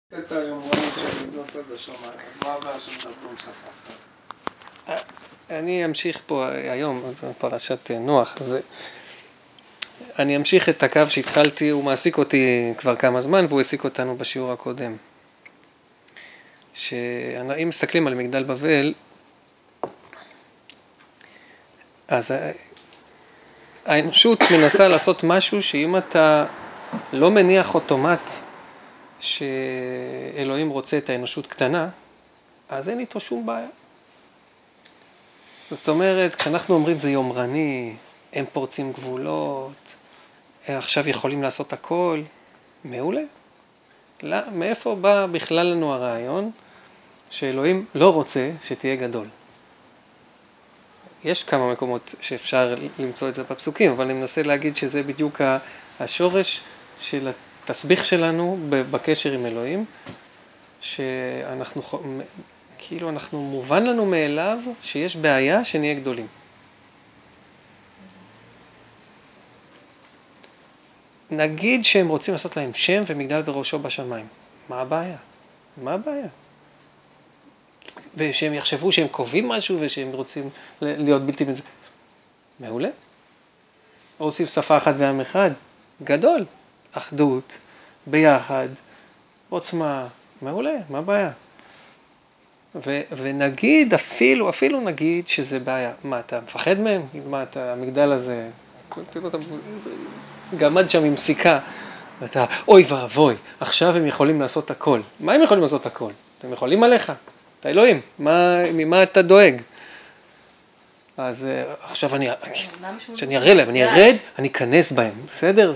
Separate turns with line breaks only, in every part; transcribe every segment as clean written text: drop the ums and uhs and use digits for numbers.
את היומרנות של לבנות עד השמיים, אז מה הבעיה שמדברים שפה?
אני אמשיך פה היום, פרשת נוח, אני אמשיך את הקו שהתחלתי, הוא מעסיק אותי כבר כמה זמן, והוא העסיק אותנו בשיעור הקודם. שאם מסתכלים על מגדל בבל, אז האנושות מנסה לעשות משהו שאם אתה לא מניח אוטומט שאלוהים רוצה את האנושות קטנה, אז אין איתו שום בעיה. זאת אומרת, כשאנחנו אומרים זה יומרני, הם פורצים גבולות, עכשיו יכולים לעשות הכל, מעולה. מאיפה בא בכלל לנו הרעיון שאלוהים לא רוצה שתהיה גדול? יש כמה מקומות שאפשר למצוא את זה בפסוקים, אבל אני מנסה להגיד שזה בדיוק השורש של התסביך שלנו בקשר עם אלוהים, שאנחנו כאילו אנחנו מובן לנו מאליו שיש בעיה שנהיה גדולים. נגיד שהם רוצים לעשות להם שם ומגדל וראשו בשמיים. מה הבעיה? מה הבעיה? ושהם יחשבו שהם קובעים משהו ושהם רוצים להיות בלתי מזה. מעולה. רוצים שפה אחת ועם אחד. גדול. אחדות. ביחד. עוצמה. מעולה. מה הבעיה? ונגיד אפילו נגיד שזה בעיה. מה, אתה מפחד מהם? מה, המגדל הזה גמד שם עם סיכה. ואתה, אוי ואבוי, עכשיו הם יכולים לעשות הכל. מה הם יכולים לעשות הכל? הם יכולים עליך. אתה אלוהים, ממה אתה דואג? אז עכשיו שאני אראה להם, אני ארד, אני אכנס בהם, בסדר?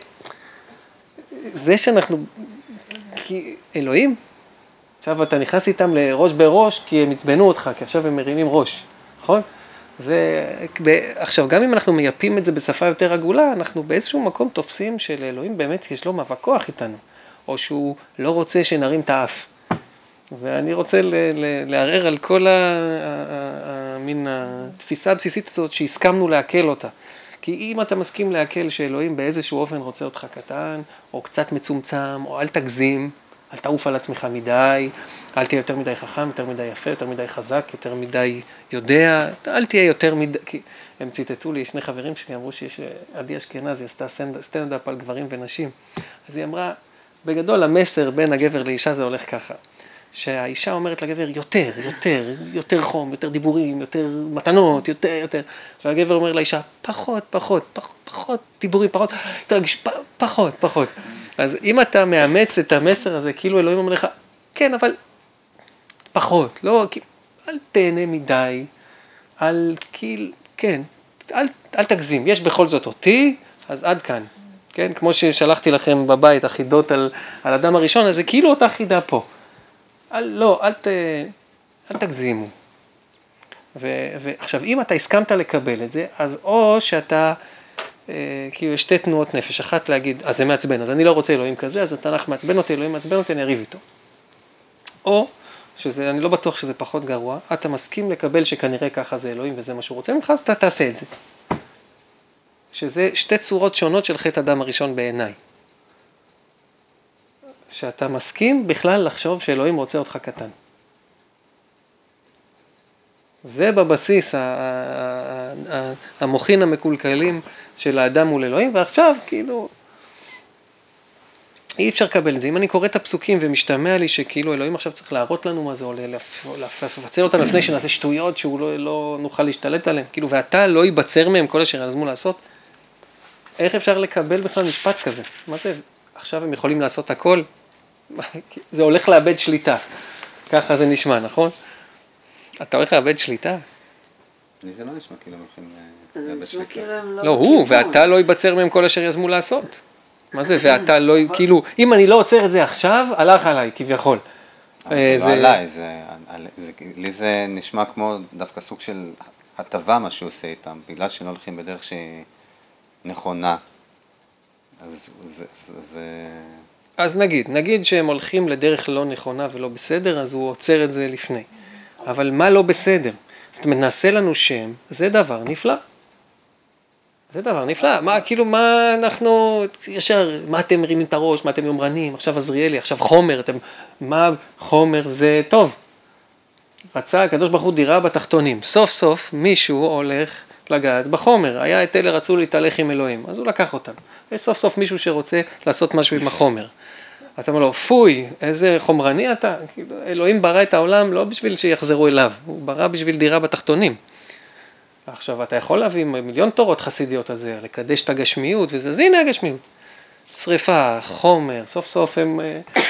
זה שאנחנו, כי אלוהים, עכשיו אתה נכנס איתם לראש בראש, כי הם הצבנו אותך, כי עכשיו הם מרימים ראש, נכון? עכשיו גם אם אנחנו מייפים את זה בשפה יותר עגולה, אנחנו באיזשהו מקום תופסים שלאלוהים באמת יש לו מאבק כוח איתנו, או שהוא לא רוצה שנרים את האף. ואני רוצה לערער על כל המין התפיסה הבסיסית הזאת שהסכמנו להקל אותה. כי אם אתה מסכים להקל שאלוהים באיזשהו אופן רוצה אותך קטן, או קצת מצומצם, או אל תגזים, אל תעוף על עצמך מדי, אל תהיה יותר מדי חכם, יותר מדי יפה, יותר מדי חזק, יותר מדי יודע, אל תהיה יותר מדי, כי הם ציטטו לי, שני חברים שלי אמרו שיש עדי אשכנזי, עשתה סטנדאפ על גברים ונשים, אז היא אמרה, בגדול המסר בין הגבר לאישה זה הולך ככה, שהאישה אומרת לגבר יותר חום, יותר דיבורים, יותר מתנות, יותר, והגבר אומר לאישה פחות דיבורים, פחות. אז אם אתה מאמץ את המסר הזה, כאילו אלוהים אומר לך, כן, אבל פחות, לא, אל תהנה מדי, כן, אל תגזים, יש בכל זאת אותי, אז עד כאן, כן, כמו ששלחתי לכם בבית החידות על אדם הראשון, אז זה כאילו אותה חידה פה. אל תגזימו. ועכשיו, אם אתה הסכמת לקבל את זה, אז או שאתה, כאילו יש שתי תנועות נפש, אחת להגיד, אז זה מעצבן, אז אני לא רוצה אלוהים כזה, אז התנ"ך מעצבן אותי, אלוהים מעצבן אותי, אני אריב איתו. או, אני לא בטוח שזה פחות גרוע, אתה מסכים לקבל שכנראה ככה זה אלוהים וזה מה שהוא רוצה ממך, אז אתה תעשה את זה. שזה שתי צורות שונות של חטא אדם הראשון בעיניי. שאתה מסכים בכלל לחשוב שאלוהים רוצה אותך קטן. זה בבסיס המוחין המקולקלים של האדם מול אלוהים, ועכשיו כאילו אי אפשר לקבל את זה. אם אני קורא את הפסוקים ומשתמע לי שכאילו אלוהים עכשיו צריך להראות לנו מה זה, או לפצל אותם לפני שנעשה שטויות שהוא לא נוכל להשתלט עליהם, כאילו ואתה לא ייבצר מהם כל אשר יעזמו לעשות, איך אפשר לקבל בכלל משפט כזה? מה זה? עכשיו הם יכולים לעשות הכל? זה הולך לאבד שליטה. ככה זה נשמע, נכון? אתה הולך לאבד שליטה?
לי זה לא נשמע כאילו הם הולכים לאבד שליטה.
לא, הוא, ואתה לא ייבצר מהם כל אשר יזמו לעשות. מה זה? ואתה לא, כאילו, אם אני לא עוצר את זה עכשיו, הלך עליי, כביכול.
זה לא עליי, לי זה נשמע כמו דווקא סוג של הטבה מה שהוא עושה איתם, בגלל שהם לא הולכים בדרך שהיא נכונה.
אז נגיד שהם הולכים לדרך לא נכונה ולא בסדר, אז הוא עוצר את זה לפני. אבל מה לא בסדר? זאת אומרת, נעשה לנו שם, זה דבר נפלא. זה דבר נפלא. מה אנחנו, ישר, מה אתם מרימים את הראש, מה אתם יומרנים, עכשיו עזריאלי, עכשיו חומר, מה חומר זה טוב. רצה הקדוש ברוך הוא דירה בתחתונים. סוף סוף מישהו הולך לגעת בחומר. היה את אלה רצו להתהלך עם אלוהים, אז הוא לקח אותם. יש סוף סוף מישהו שרוצה לעשות משהו עם החומר. אז אתה אומר לו, פוי, איזה חומרני אתה. אלוהים ברא את העולם לא בשביל שיחזרו אליו, הוא ברא בשביל דירה בתחתונים. עכשיו אתה יכול להביא מיליון תורות חסידיות על זה, לקדש את הגשמיות וזה, אז הנה הגשמיות. שריפה, חומר, סוף סוף הם...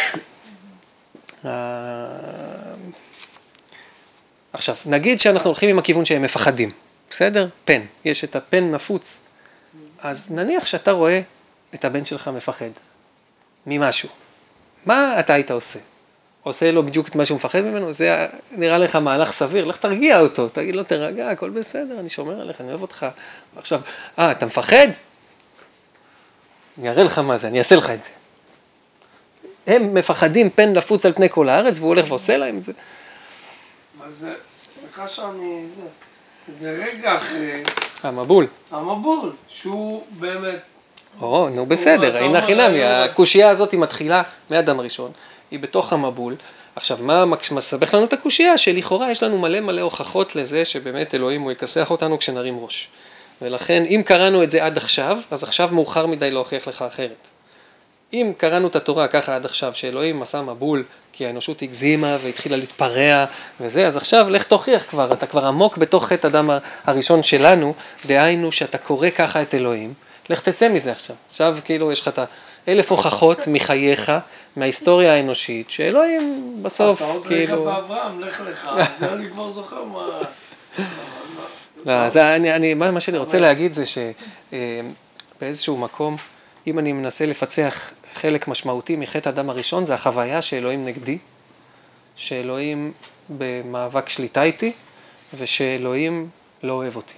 עכשיו, נגיד שאנחנו הולכים עם הכיוון שהם מפחדים, בסדר? פן, יש את הפן נפוץ. אז נניח שאתה רואה את הבן שלך מפחד ממשהו. מה אתה היית עושה? עושה לו בדיוק את מה שהוא מפחד ממנו? זה נראה לך מהלך סביר, לך תרגיע אותו, תגיד לו תרגע, הכל בסדר, אני שומר עליך, אני אוהב אותך. עכשיו, אתה מפחד? אני אראה לך מה זה, אני אעשה לך את זה. הם מפחדים פן נפוץ על פני כל הארץ, והוא הולך ועושה להם את זה.
מה זה? סליחה שאני... זה רגע אחרי...
המבול,
שהוא באמת...
נו בסדר, הנה חינמי, הקושייה הזאת היא מתחילה מאדם הראשון, היא בתוך המבול. עכשיו, מה מסבך לנו את הקושייה? שלכאורה יש לנו מלא הוכחות לזה שבאמת אלוהים הוא יכסח אותנו כשנרים ראש. ולכן, אם קראנו את זה עד עכשיו, אז עכשיו מאוחר מדי להוכיח לך אחרת. אם קראנו את התורה ככה עד עכשיו, שאלוהים עשה מבול, כי האנושות הגזימה והתחילה להתפרע וזה, אז עכשיו לך תוכיח כבר, אתה כבר עמוק בתוך חטא אדם הראשון שלנו, דהיינו שאתה קורא ככה את אלוהים, לך תצא מזה עכשיו. עכשיו כאילו יש לך את 1,000 הוכחות מחייך, מההיסטוריה האנושית, שאלוהים בסוף
אתה עוד רגע באברהם, לך לך, זה אני כבר זוכר מה...
אז מה שאני רוצה להגיד זה שבאיזשהו מקום, אם אני מנסה לפצח חלק משמעותי מחטא האדם הראשון, זה החוויה שאלוהים נגדי, שאלוהים במאבק שליטה איתי, ושאלוהים לא אוהב אותי.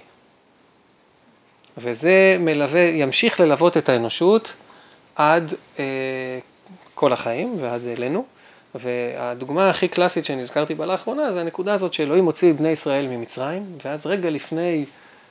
וזה ימשיך ללוות את האנושות עד כל החיים ועד אלינו. והדוגמה הכי קלאסית שנזכרתי בה לאחרונה, זה הנקודה הזאת שאלוהים הוציא את בני ישראל ממצרים, ואז רגע לפני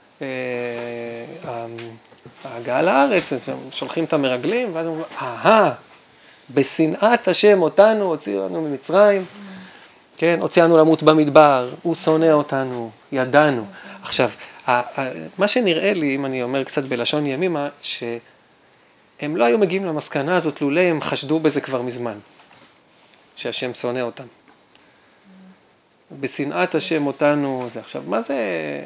ההגעה לארץ, שולחים את המרגלים, ואז הם אומרים, בשנאת השם אותנו, הוציאו לנו ממצרים, כן, הוציאנו למות במדבר, הוא שונא אותנו, ידענו. עכשיו, מה שנראה לי, אם אני אומר קצת בלשון ימימה, שהם לא היו מגיעים למסקנה הזאת, לולא הם חשדו בזה כבר מזמן, שהשם שונא אותם. בשנאת השם אותנו, זה עכשיו, מה זה...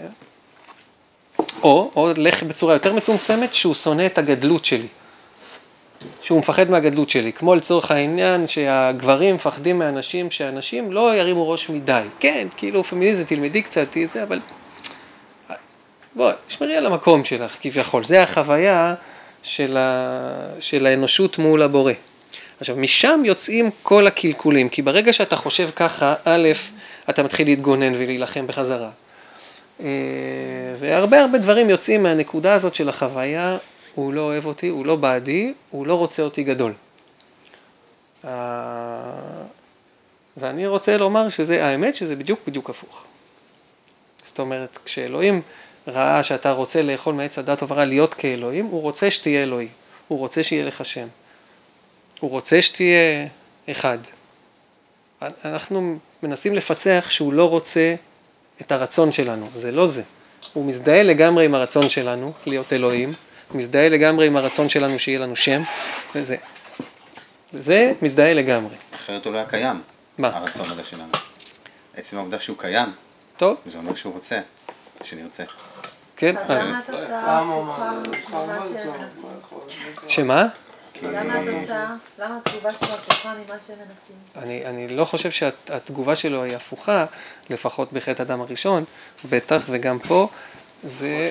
או לך בצורה יותר מצומצמת, שהוא שונא את הגדלות שלי. שהוא מפחד מהגדלות שלי, כמו לצורך העניין שהגברים מפחדים מאנשים, שאנשים לא ירימו ראש מדי. כן, כאילו פמיניזם, תלמדי קצת, זה, אבל... בוא, שמרי על המקום שלך, כביכול. זה החוויה של האנושות מול הבורא. עכשיו, משם יוצאים כל הקלקולים, כי ברגע שאתה חושב ככה, א', אתה מתחיל להתגונן ולהילחם בחזרה. והרבה דברים יוצאים מהנקודה הזאת של החוויה, הוא לא אוהב אותי, הוא לא בעדי, הוא לא רוצה אותי גדול. ואני רוצה לומר האמת שזה בדיוק הפוך. זאת אומרת, כשאלוהים ראה שאתה רוצה לאכול מעץ הדת וברא להיות כאלוהים, הוא רוצה שתהיה אלוהי, הוא רוצה שיהיה לך שם. הוא רוצה שתהיה אחד. אנחנו מנסים לפצח שהוא לא רוצה את הרצון שלנו, זה לא זה. הוא מזדהה לגמרי עם הרצון שלנו להיות אלוהים, הוא מזדהה לגמרי עם הרצון שלנו שיהיה לנו שם, וזה. זה מזדהה לגמרי.
אחרת הוא לא היה קיים,
מה?
הרצון הזה שלנו. עצם העובדה שהוא קיים,
טוב.
זה אומר שהוא רוצה, שנרצה.
כן,
אז למה התוצאה הפוכה ממה שהם מנסים?
שמה?
למה התגובה שלו הפוכה ממה שהם מנסים?
אני לא חושב שהתגובה שלו היא הפוכה, לפחות בחטא אדם הראשון, בטח וגם פה, זה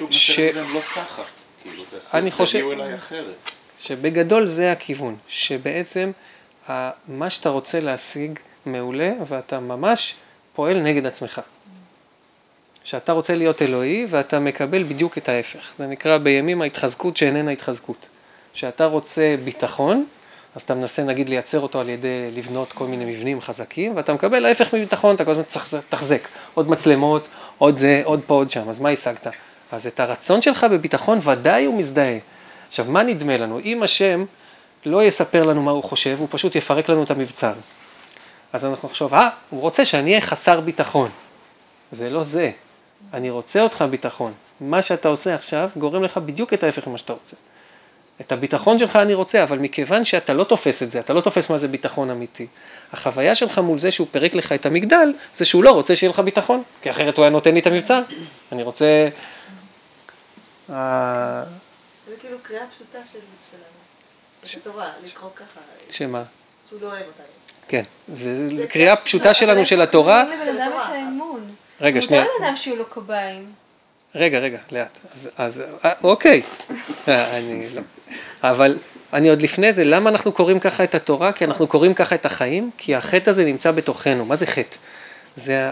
אני חושב שבגדול זה הכיוון, שבעצם מה שאתה רוצה להשיג מעולה, ואתה ממש פועל נגד עצמך. שאתה רוצה להיות אלוהי, ואתה מקבל בדיוק את ההפך. זה נקרא בימים ההתחזקות שאיננה התחזקות. שאתה רוצה ביטחון, אז אתה מנסה נגיד לייצר אותו על ידי לבנות כל מיני מבנים חזקים, ואתה מקבל ההפך מביטחון, אתה כל הזמן תחזק. עוד מצלמות, עוד זה, עוד פה, עוד שם. אז מה השגת? אז את הרצון שלך בביטחון ודאי הוא מזדהה. עכשיו, מה נדמה לנו? אם השם לא יספר לנו מה הוא חושב, הוא פשוט יפרק לנו את המבצר. אז אנחנו נחשוב, הוא רוצה שאני אהיה חסר ביטחון. זה לא זה. אני רוצה אותך ביטחון. מה שאתה עושה עכשיו גורם לך בדיוק את ההפך ממה שאתה רוצה. את הביטחון שלך אני רוצה, אבל מכיוון שאתה לא תופס את זה, אתה לא תופס מה זה ביטחון אמיתי. החוויה שלך מול זה שהוא פרק לך את המגדל, זה שהוא לא רוצה שיהיה לך ביטחון, כי אחרת הוא היה נותן לי את המבצר. אני רוצה...
זה כאילו קריאה פשוטה שלנו. זה תורה, לקרוא ככה.
שמה?
שהוא לא אוהב אותנו.
כן, זה קריאה פשוטה שלנו של התורה.
אבל איך לבן אדם את האמון?
רגע, שנייה.
הוא לא אדם שיהיו לו קביים.
רגע, לאט. אז אוקיי. אני לא. אבל אני עוד לפני זה, למה אנחנו קוראים ככה את התורה? כי אנחנו קוראים ככה את החיים, כי החטא הזה נמצא בתוכנו. מה זה חטא? זה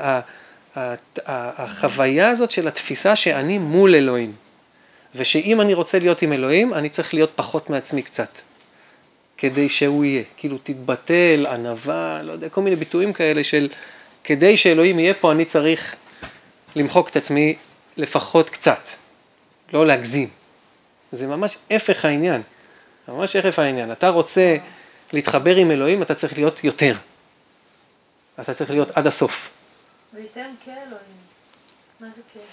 החוויה הזאת של התפיסה שאני מול אלוהים. ושאם אני רוצה להיות עם אלוהים, אני צריך להיות פחות מעצמי קצת. כדי שהוא יהיה. כאילו תתבטל, ענווה, לא יודע, כל מיני ביטויים כאלה של כדי שאלוהים יהיה פה, אני צריך למחוק את עצמי לפחות קצת. לא להגזים. זה ממש הפך העניין. ממש הפך העניין. אתה רוצה להתחבר עם אלוהים, אתה צריך להיות יותר. אתה צריך להיות עד הסוף.
ויתן כאלוהים. מה זה כאל?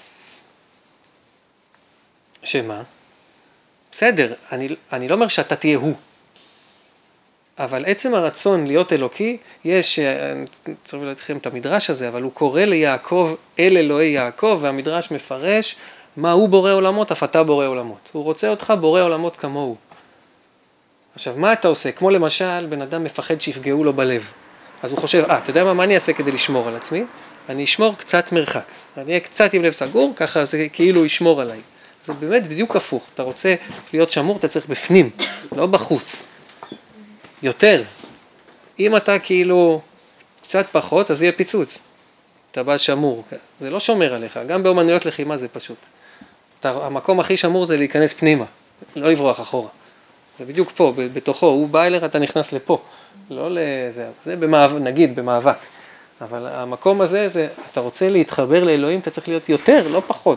שמה? בסדר, אני לא אומר שאתה תהיה הוא. אבל עצם הרצון להיות אלוקי, יש, אני צריך להדכם את המדרש הזה, אבל הוא קורא ליעקב אל אלוהי יעקב, והמדרש מפרש מה הוא בורא עולמות, אף אתה בורא עולמות. הוא רוצה אותך בורא עולמות כמוהו. עכשיו, מה אתה עושה? כמו למשל, בן אדם מפחד שיפגעו לו בלב. אז הוא חושב, אתה יודע מה אני אעשה כדי לשמור על עצמי? אני אשמור קצת מרחק. אני אהיה קצת עם לב סגור, ככה זה כאילו ישמור עליי. זה באמת בדיוק הפוך. אתה רוצה להיות שמור, אתה צריך בפנים, לא בחוץ. יותר. אם אתה כאילו קצת פחות, אז יהיה פיצוץ. אתה בא שמור. זה לא שומר עליך. גם באומנויות לחימה זה פשוט. המקום הכי שמור זה להיכנס פנימה, לא לברוח אחורה. זה בדיוק פה, בתוכו. הוא בא אליך, אתה נכנס לפה. לא לזה. זה נגיד במאבק. אבל המקום הזה, אתה רוצה להתחבר לאלוהים, אתה צריך להיות יותר, לא פחות.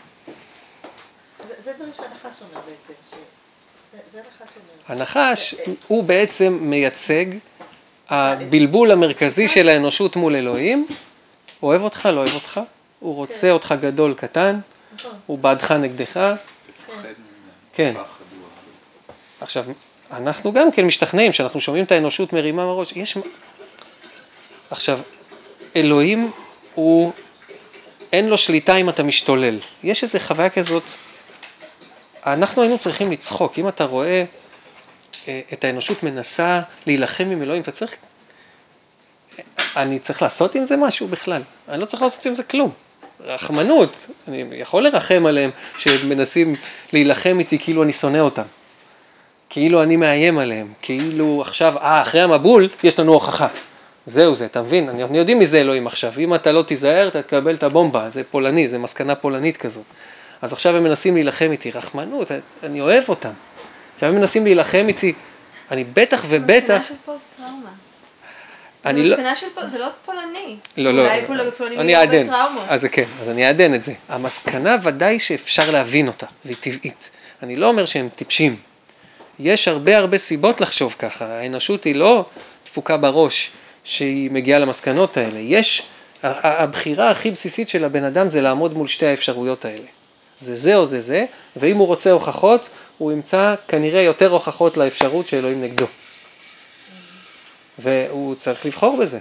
זה דברים שהנחש אומר בעצם. זה הנחש אומר.
הנחש הוא בעצם מייצג הבלבול המרכזי של האנושות מול אלוהים. אוהב אותך, לא אוהב אותך. הוא רוצה אותך גדול, קטן. הוא בעדך נגדך. כן. עכשיו, אנחנו גם כן משתכנעים, שאנחנו שומעים את האנושות מרימה מראש. עכשיו, אלוהים אין לו שליטה אם אתה משתולל. יש איזו חוויה כזאת, אנחנו היינו צריכים לצחוק. אם אתה רואה את האנושות מנסה להילחם עם אלוהים, אני צריך לעשות עם זה משהו בכלל. אני לא צריך לעשות עם זה כלום. רחמנות, אני יכול לרחם עליהם שמנסים להילחם איתי כאילו אני שונא אותם. כאילו אני מאיים עליהם. כאילו עכשיו, אחרי המבול יש לנו הוכחה. זהו זה, אתה מבין? אני יודעים מי זה אלוהים עכשיו. אם אתה לא תיזהר, אתה תקבל את הבומבה. זה פולני, זה מסקנה פולנית כזאת. אז עכשיו הם מנסים להילחם איתי. רחמנות, אני אוהב אותם. עכשיו הם מנסים להילחם איתי. אני בטח ובטח...
זה מסקנה של פוסט-טראומה. זה לא פולני.
לא.
אולי בפולנים יהיו הרבה טראומות.
אז כן, אז אני אעדן את זה. המסקנה ודאי שאפשר להבין אותה, והיא טבעית. אני לא אומר שהם טיפשים. יש הרבה סיבות לחשוב ככה. האנושות היא לא דפוקה בראש שהיא מגיעה למסקנות האלה. הבחירה הכי בסיסית של הבן אדם זה לעמוד מול שתי האפשרויות האלה. זה או זה, ואם הוא רוצה הוכחות, הוא ימצא כנראה יותר הוכחות לאפשרות שאלוהים נגדו. והוא צריך לבחור בזה.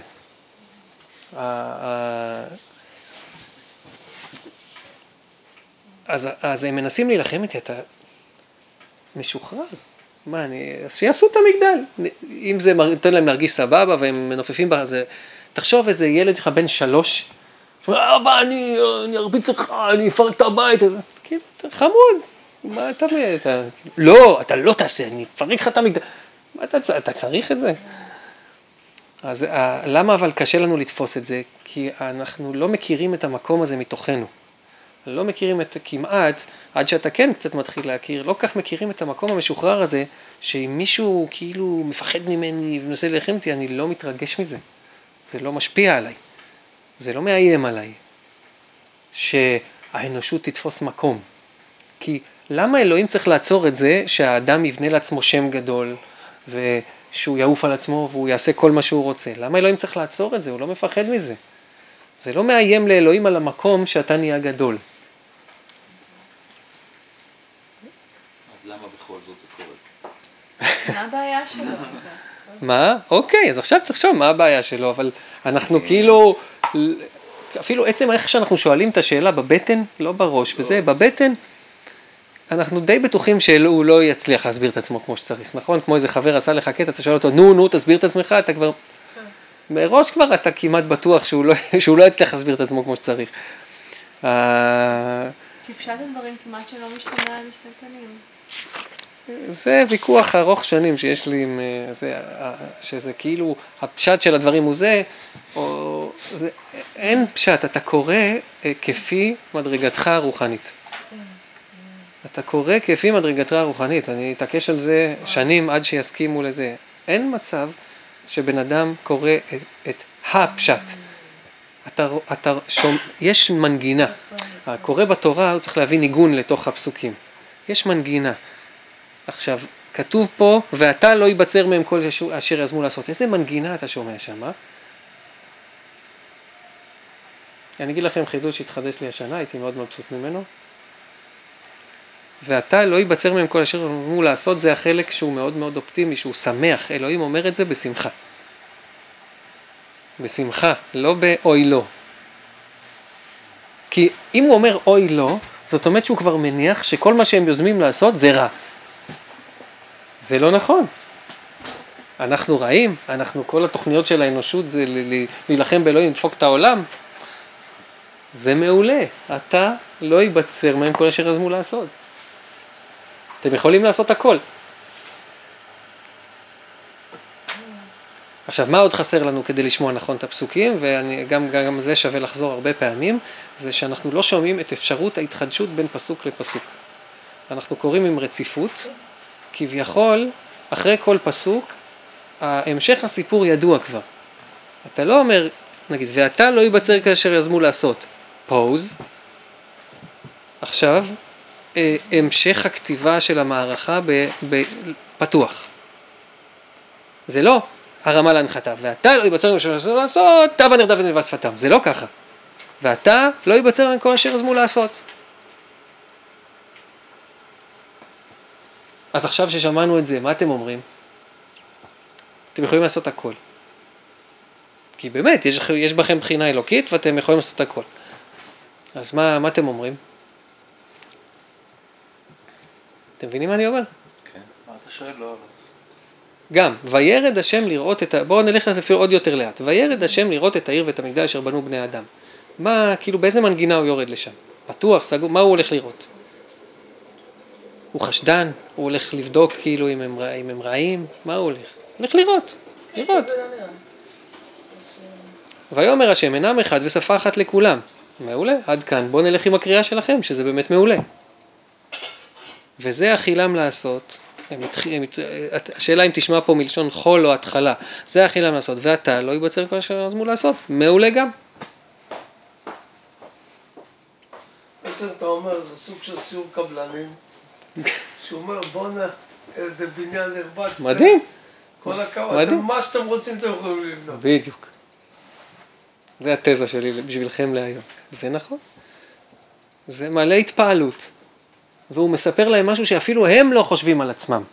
אז הם מנסים להילחם איתי, אתה משוחרר. שיעשו את המגדל. אם זה נותן להם להרגיש סבבה והם מנופפים בה, תחשוב איזה ילד שלך בן 3, שאומר, אבא, אני ארביץ לך, אני אפרק את הבית. כאילו, חמוד. מה אתה לא, אתה לא תעשה, אני אפרק לך את המגדל. מה אתה צריך את זה? אז למה אבל קשה לנו לתפוס את זה? כי אנחנו לא מכירים את המקום הזה מתוכנו. לא מכירים כמעט, עד שאתה כן קצת מתחיל להכיר, לא כך מכירים את המקום המשוחרר הזה, שאם מישהו כאילו מפחד ממני ומנסה להילחם איתי, אני לא מתרגש מזה. זה לא משפיע עליי. זה לא מאיים עליי. שהאנושות תתפוס מקום. כי למה אלוהים צריך לעצור את זה שהאדם יבנה לעצמו שם גדול, ושהוא יעוף על עצמו והוא יעשה כל מה שהוא רוצה? למה אלוהים צריך לעצור את זה? הוא לא מפחד מזה. זה לא מאיים לאלוהים על המקום שאתה נהיה גדול.
אז למה בכל זאת זה קורה?
מה הבעיה שלו?
מה? אוקיי, אז עכשיו צריך לחשוב מה הבעיה שלו, אבל אנחנו כאילו, אפילו עצם איך שאנחנו שואלים את השאלה בבטן, לא בראש, וזה בבטן, אנחנו די בטוחים שהוא לא יצליח להסביר את עצמו כמו שצריך, נכון? כמו איזה חבר עשה לך קטע, אתה שואל אותו, נו, תסביר את עצמך, אתה כבר, מראש כבר אתה כמעט בטוח שהוא לא יצליח להסביר את עצמו כמו שצריך.
כי פשט הדברים כמעט שלא משתמע על משתלטנים.
זה ויכוח ארוך שנים שיש לי עם זה, שזה כאילו הפשט של הדברים הוא זה, או זה, אין פשט, אתה קורא כפי מדרגתך הרוחנית. אתה קורא כפי מדרגתך הרוחנית, אני אתעקש על זה שנים עד שיסכימו לזה. אין מצב שבן אדם קורא את הפשט. יש מנגינה. הקורא בתורה הוא צריך להביא ניגון לתוך הפסוקים. יש מנגינה. עכשיו, כתוב פה, ואתה לא ייבצר מהם כל אשר יזמו לעשות. איזה מנגינה אתה שומע שם? אני אגיד לכם חידוש שהתחדש לי השנה, הייתי מאוד מבסוט ממנו. ואתה לא ייבצר מהם כל אשר יזמו לעשות, זה החלק שהוא מאוד מאוד אופטימי, שהוא שמח. אלוהים אומר את זה בשמחה. בשמחה, לא באוי לא. כי אם הוא אומר אוי לא, זאת אומרת שהוא כבר מניח שכל מה שהם יוזמים לעשות זה רע. זה לא נכון. אנחנו רעים, כל התוכניות של האנושות זה להילחם באלוהים, לדפוק את העולם. זה מעולה. אתה לא ייבצר מהם כל אשר יזמו לעשות. אתם יכולים לעשות הכל. עכשיו, מה עוד חסר לנו כדי לשמוע נכון את הפסוקים, וגם זה שווה לחזור הרבה פעמים, זה שאנחנו לא שומעים את אפשרות ההתחדשות בין פסוק לפסוק. אנחנו קוראים עם רציפות, כביכול, אחרי כל פסוק, המשך הסיפור ידוע כבר. אתה לא אומר, נגיד, ואתה לא ייבצר כאשר יזמו לעשות. פוז. עכשיו, המשך הכתיבה של המערכה בפתוח. זה לא הרמה להנחתה. ואתה לא ייבצר כאשר יזמו לעשות, תו הנרדף ונלווה שפתם. זה לא ככה. ואתה לא ייבצר כאשר יזמו לעשות. אז עכשיו ששמענו את זה, מה אתם אומרים? אתם יכולים לעשות הכל. כי באמת, יש בכם בחינה אלוקית, ואתם יכולים לעשות הכל. אז מה אתם אומרים? אתם מבינים מה אני אומר?
כן. מה אתה שואל? לא.
גם, וירד השם לראות את בואו נלך לזה אפילו עוד יותר לאט. וירד השם לראות את העיר ואת המגדל אשר בנו בני אדם. מה, כאילו, באיזה מנגינה הוא יורד לשם? פתוח, סגור, מה הוא הולך לראות? הוא חשדן, הוא הולך לבדוק כאילו אם הם רעים, מה הוא הולך? הולך לראות. ויאמר השם אינם אחד ושפה אחת לכולם. מעולה, עד כאן, בואו נלך עם הקריאה שלכם, שזה באמת מעולה. וזה אכילם לעשות, השאלה אם תשמע פה מלשון חול או התחלה, זה אכילם לעשות, ואתה לא ייבצר כל אשר יזמו לעשות, מעולה גם.
בעצם אתה אומר, זה סוג של סיור קבלנים, שהוא אומר, בוא'נה, איזה בניין נרבץ.
מדהים.
כל הכבוד, מה שאתם רוצים אתם יכולים לבנות.
בדיוק. זה התזה שלי בשבילכם להיום. זה נכון. זה מלא התפעלות. והוא מספר להם משהו שאפילו הם לא חושבים על עצמם.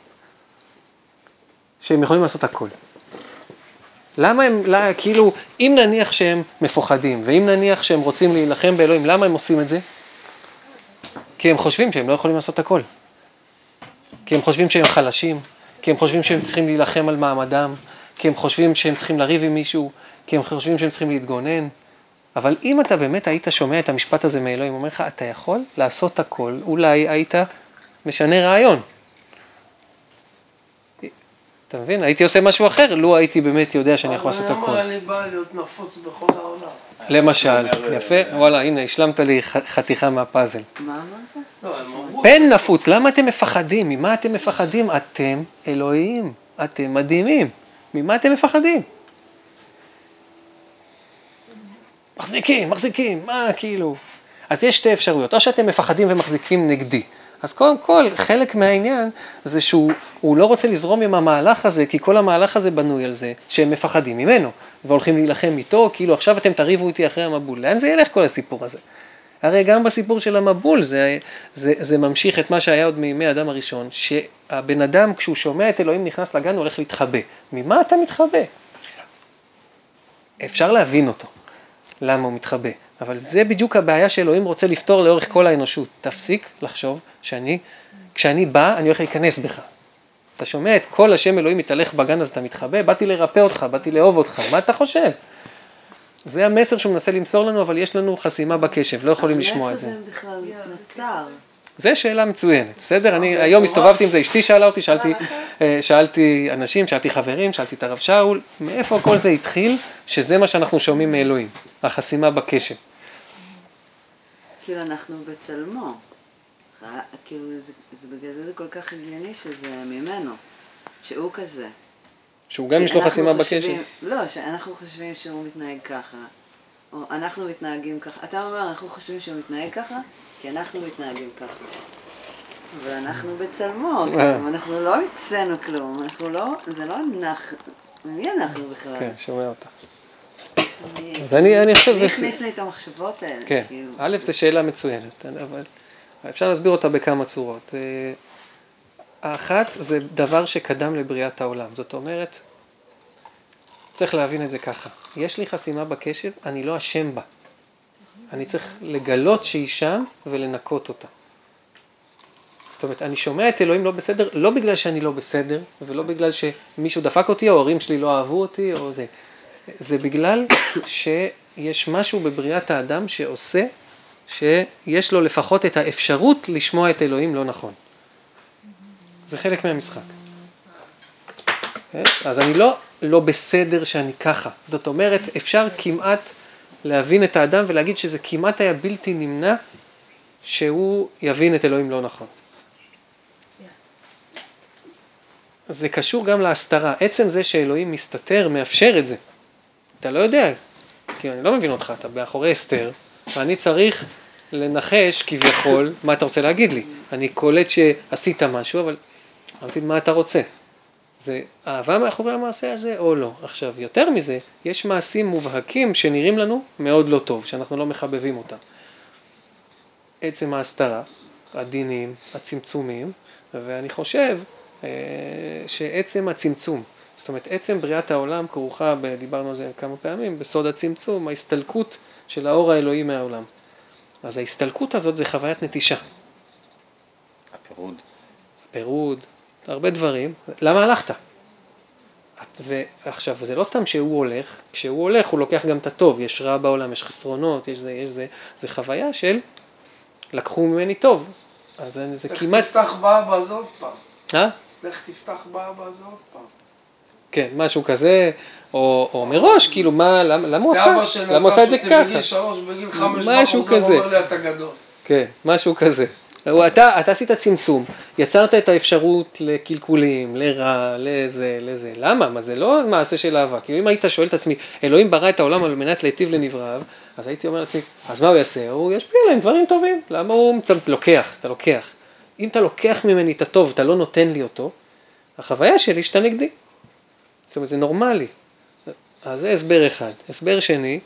שהם יכולים לעשות הכל. למה הם, כאילו, אם נניח שהם מפוחדים, ואם נניח שהם רוצים להילחם באלוהים, למה הם עושים את זה? כי הם חושבים שהם לא יכולים לעשות הכל. כי הם חושבים שהם חלשים, כי הם חושבים שהם צריכים להילחם על מעמדם, כי הם חושבים שהם צריכים לריב עם מישהו, כי הם חושבים שהם צריכים להתגונן. אבל אם אתה באמת היית שומע את המשפט הזה מאלוהים, אומר לך, אתה יכול לעשות הכל, אולי היית משנה רעיון. אתה מבין? הייתי עושה משהו אחר, לו הייתי באמת יודע שאני יכול לעשות הכל.
אני בא להיות נפוץ בכל העולם.
למשל, יפה, וואלה, הנה, השלמת לי חתיכה מהפאזל.
מה אמרת?
פן נפוץ, למה אתם מפחדים? ממה אתם מפחדים? אתם אלוהים, אתם מדהימים. ממה אתם מפחדים? מחזיקים, מה כאילו? אז יש שתי אפשרויות, או שאתם מפחדים ומחזיקים נגדי, אז קודם כל, חלק מהעניין זה שהוא לא רוצה לזרום עם המהלך הזה, כי כל המהלך הזה בנוי על זה, שהם מפחדים ממנו, והולכים להילחם איתו, כאילו עכשיו אתם תריבו איתי אחרי המבול. לאן זה ילך כל הסיפור הזה? הרי גם בסיפור של המבול, זה ממשיך את מה שהיה עוד מימי אדם הראשון, שהבן אדם כשהוא שומע את אלוהים נכנס לגן, הוא הולך להתחבא. ממה אתה מתחבא? אפשר להבין אותו, למה הוא מתחבא. אבל זה בדיוק הבעיה שאלוהים רוצה לפתור לאורך כל האנושות. תפסיק לחשוב כשאני בא, אני הולך להיכנס בך. אתה שומע את כל השם אלוהים מתהלך בגן, אז אתה מתחבא, באתי לרפא אותך, באתי לאהוב אותך, מה אתה חושב? זה המסר שהוא מנסה למסור לנו, אבל יש לנו חסימה בקשב, לא יכולים לשמוע את זה.
מאיפה זה בכלל נוצר?
זה שאלה מצוינת, בסדר? אני היום הסתובבתי עם זה, אשתי שאלה אותי, שאלתי אנשים, שאלתי חברים, שאלתי את הרב שאול, מאיפה כל זה התחיל, שזה מה שאנחנו שומעים מאלוהים, החסימה בקשב.
כאילו אנחנו בצלמו, כאילו בגלל זה כל כך הגיוני שזה ממנו, שהוא כזה.
שהוא גם יש לו חסימה בקשב?
לא, שאנחנו חושבים שהוא מתנהג ככה, או אנחנו מתנהגים ככה. אתה אומר, אנחנו חושבים שהוא מתנהג ככה, כי אנחנו מתנהגים ככה. אבל אנחנו בצלמו, אנחנו לא אצלנו כלום, זה לא אנחנו, מי אנחנו בכלל?
כן, שומע אותך. אז אני חושב
זה... הכניס לי את המחשבות האלה.
כן, א', זו שאלה מצוינת, אבל אפשר להסביר אותה בכמה צורות. האחת זה דבר שקדם לבריאת העולם, זאת אומרת, צריך להבין את זה ככה. יש לי חסימה בקשב, אני לא אשם בה. אני צריך לגלות שהיא שם ולנקות אותה. זאת אומרת, אני שומע את אלוהים לא בסדר, לא בגלל שאני לא בסדר, ולא בגלל שמישהו דפק אותי, או ההורים שלי לא אהבו אותי, או זה. זה בגלל שיש משהו בבריאת האדם שעושה, שיש לו לפחות את האפשרות לשמוע את אלוהים לא נכון. זה חלק מהמשחק. אז אני לא בסדר שאני ככה. זאת אומרת, אפשר כמעט להבין את האדם ולהגיד שזה כמעט היה בלתי נמנע שהוא יבין את אלוהים לא נכון. זה קשור גם להסתרה. עצם זה שאלוהים מסתתר מאפשר את זה. אתה לא יודע, כי אני לא מבין אותך, אתה באחורי אסתר, ואני צריך לנחש כביכול מה אתה רוצה להגיד לי. אני קולט שעשית משהו, אבל אני מבין מה אתה רוצה. זה אהבה מאחורי המעשה הזה או לא? עכשיו, יותר מזה, יש מעשים מובהקים שנראים לנו מאוד לא טוב, שאנחנו לא מחבבים אותם. עצם ההסתרה, הדינים, הצמצומים, ואני חושב שעצם הצמצום, זאת אומרת, עצם בריאת העולם כרוכה, דיברנו על זה כמה פעמים, בסוד הצמצום, ההסתלקות של האור האלוהי מהעולם. אז ההסתלקות הזאת זה חוויית נטישה. הפירוד, הרבה דברים. למה הלכת? ועכשיו, זה לא סתם שהוא הולך, כשהוא הולך הוא לוקח גם את הטוב, יש רע בעולם, יש חסרונות, יש זה, זה חוויה של לקחו ממני טוב. אז זה כמעט...
תפתח באבא זאת פעם.
לך
תפתח באבא זאת פעם.
כן, משהו כזה, או מראש, כאילו, למה הוא עושה את זה ככה?
בגיל 3, בגיל 5,
משהו כזה.
אומר לי, אתה גדול.
כן, משהו כזה. אתה עשית צמצום, יצרת את האפשרות לקלקולים, לרע, לזה. למה? מה זה לא מעשה של אהבה? כי אם היית שואל את עצמי, אלוהים ברא את העולם על מנת להיטיב לנבראיו, אז הייתי אומר לעצמי, אז מה הוא יעשה? הוא ישפיע עליהם דברים טובים. למה הוא לוקח? אתה לוקח. אם אתה לוקח ממני את הטוב, אתה לא נותן לי אותו, החוויה שלי שאתה נגדי. זאת אומרת, זה נורמלי. אז זה הסבר אחד. הסבר שני,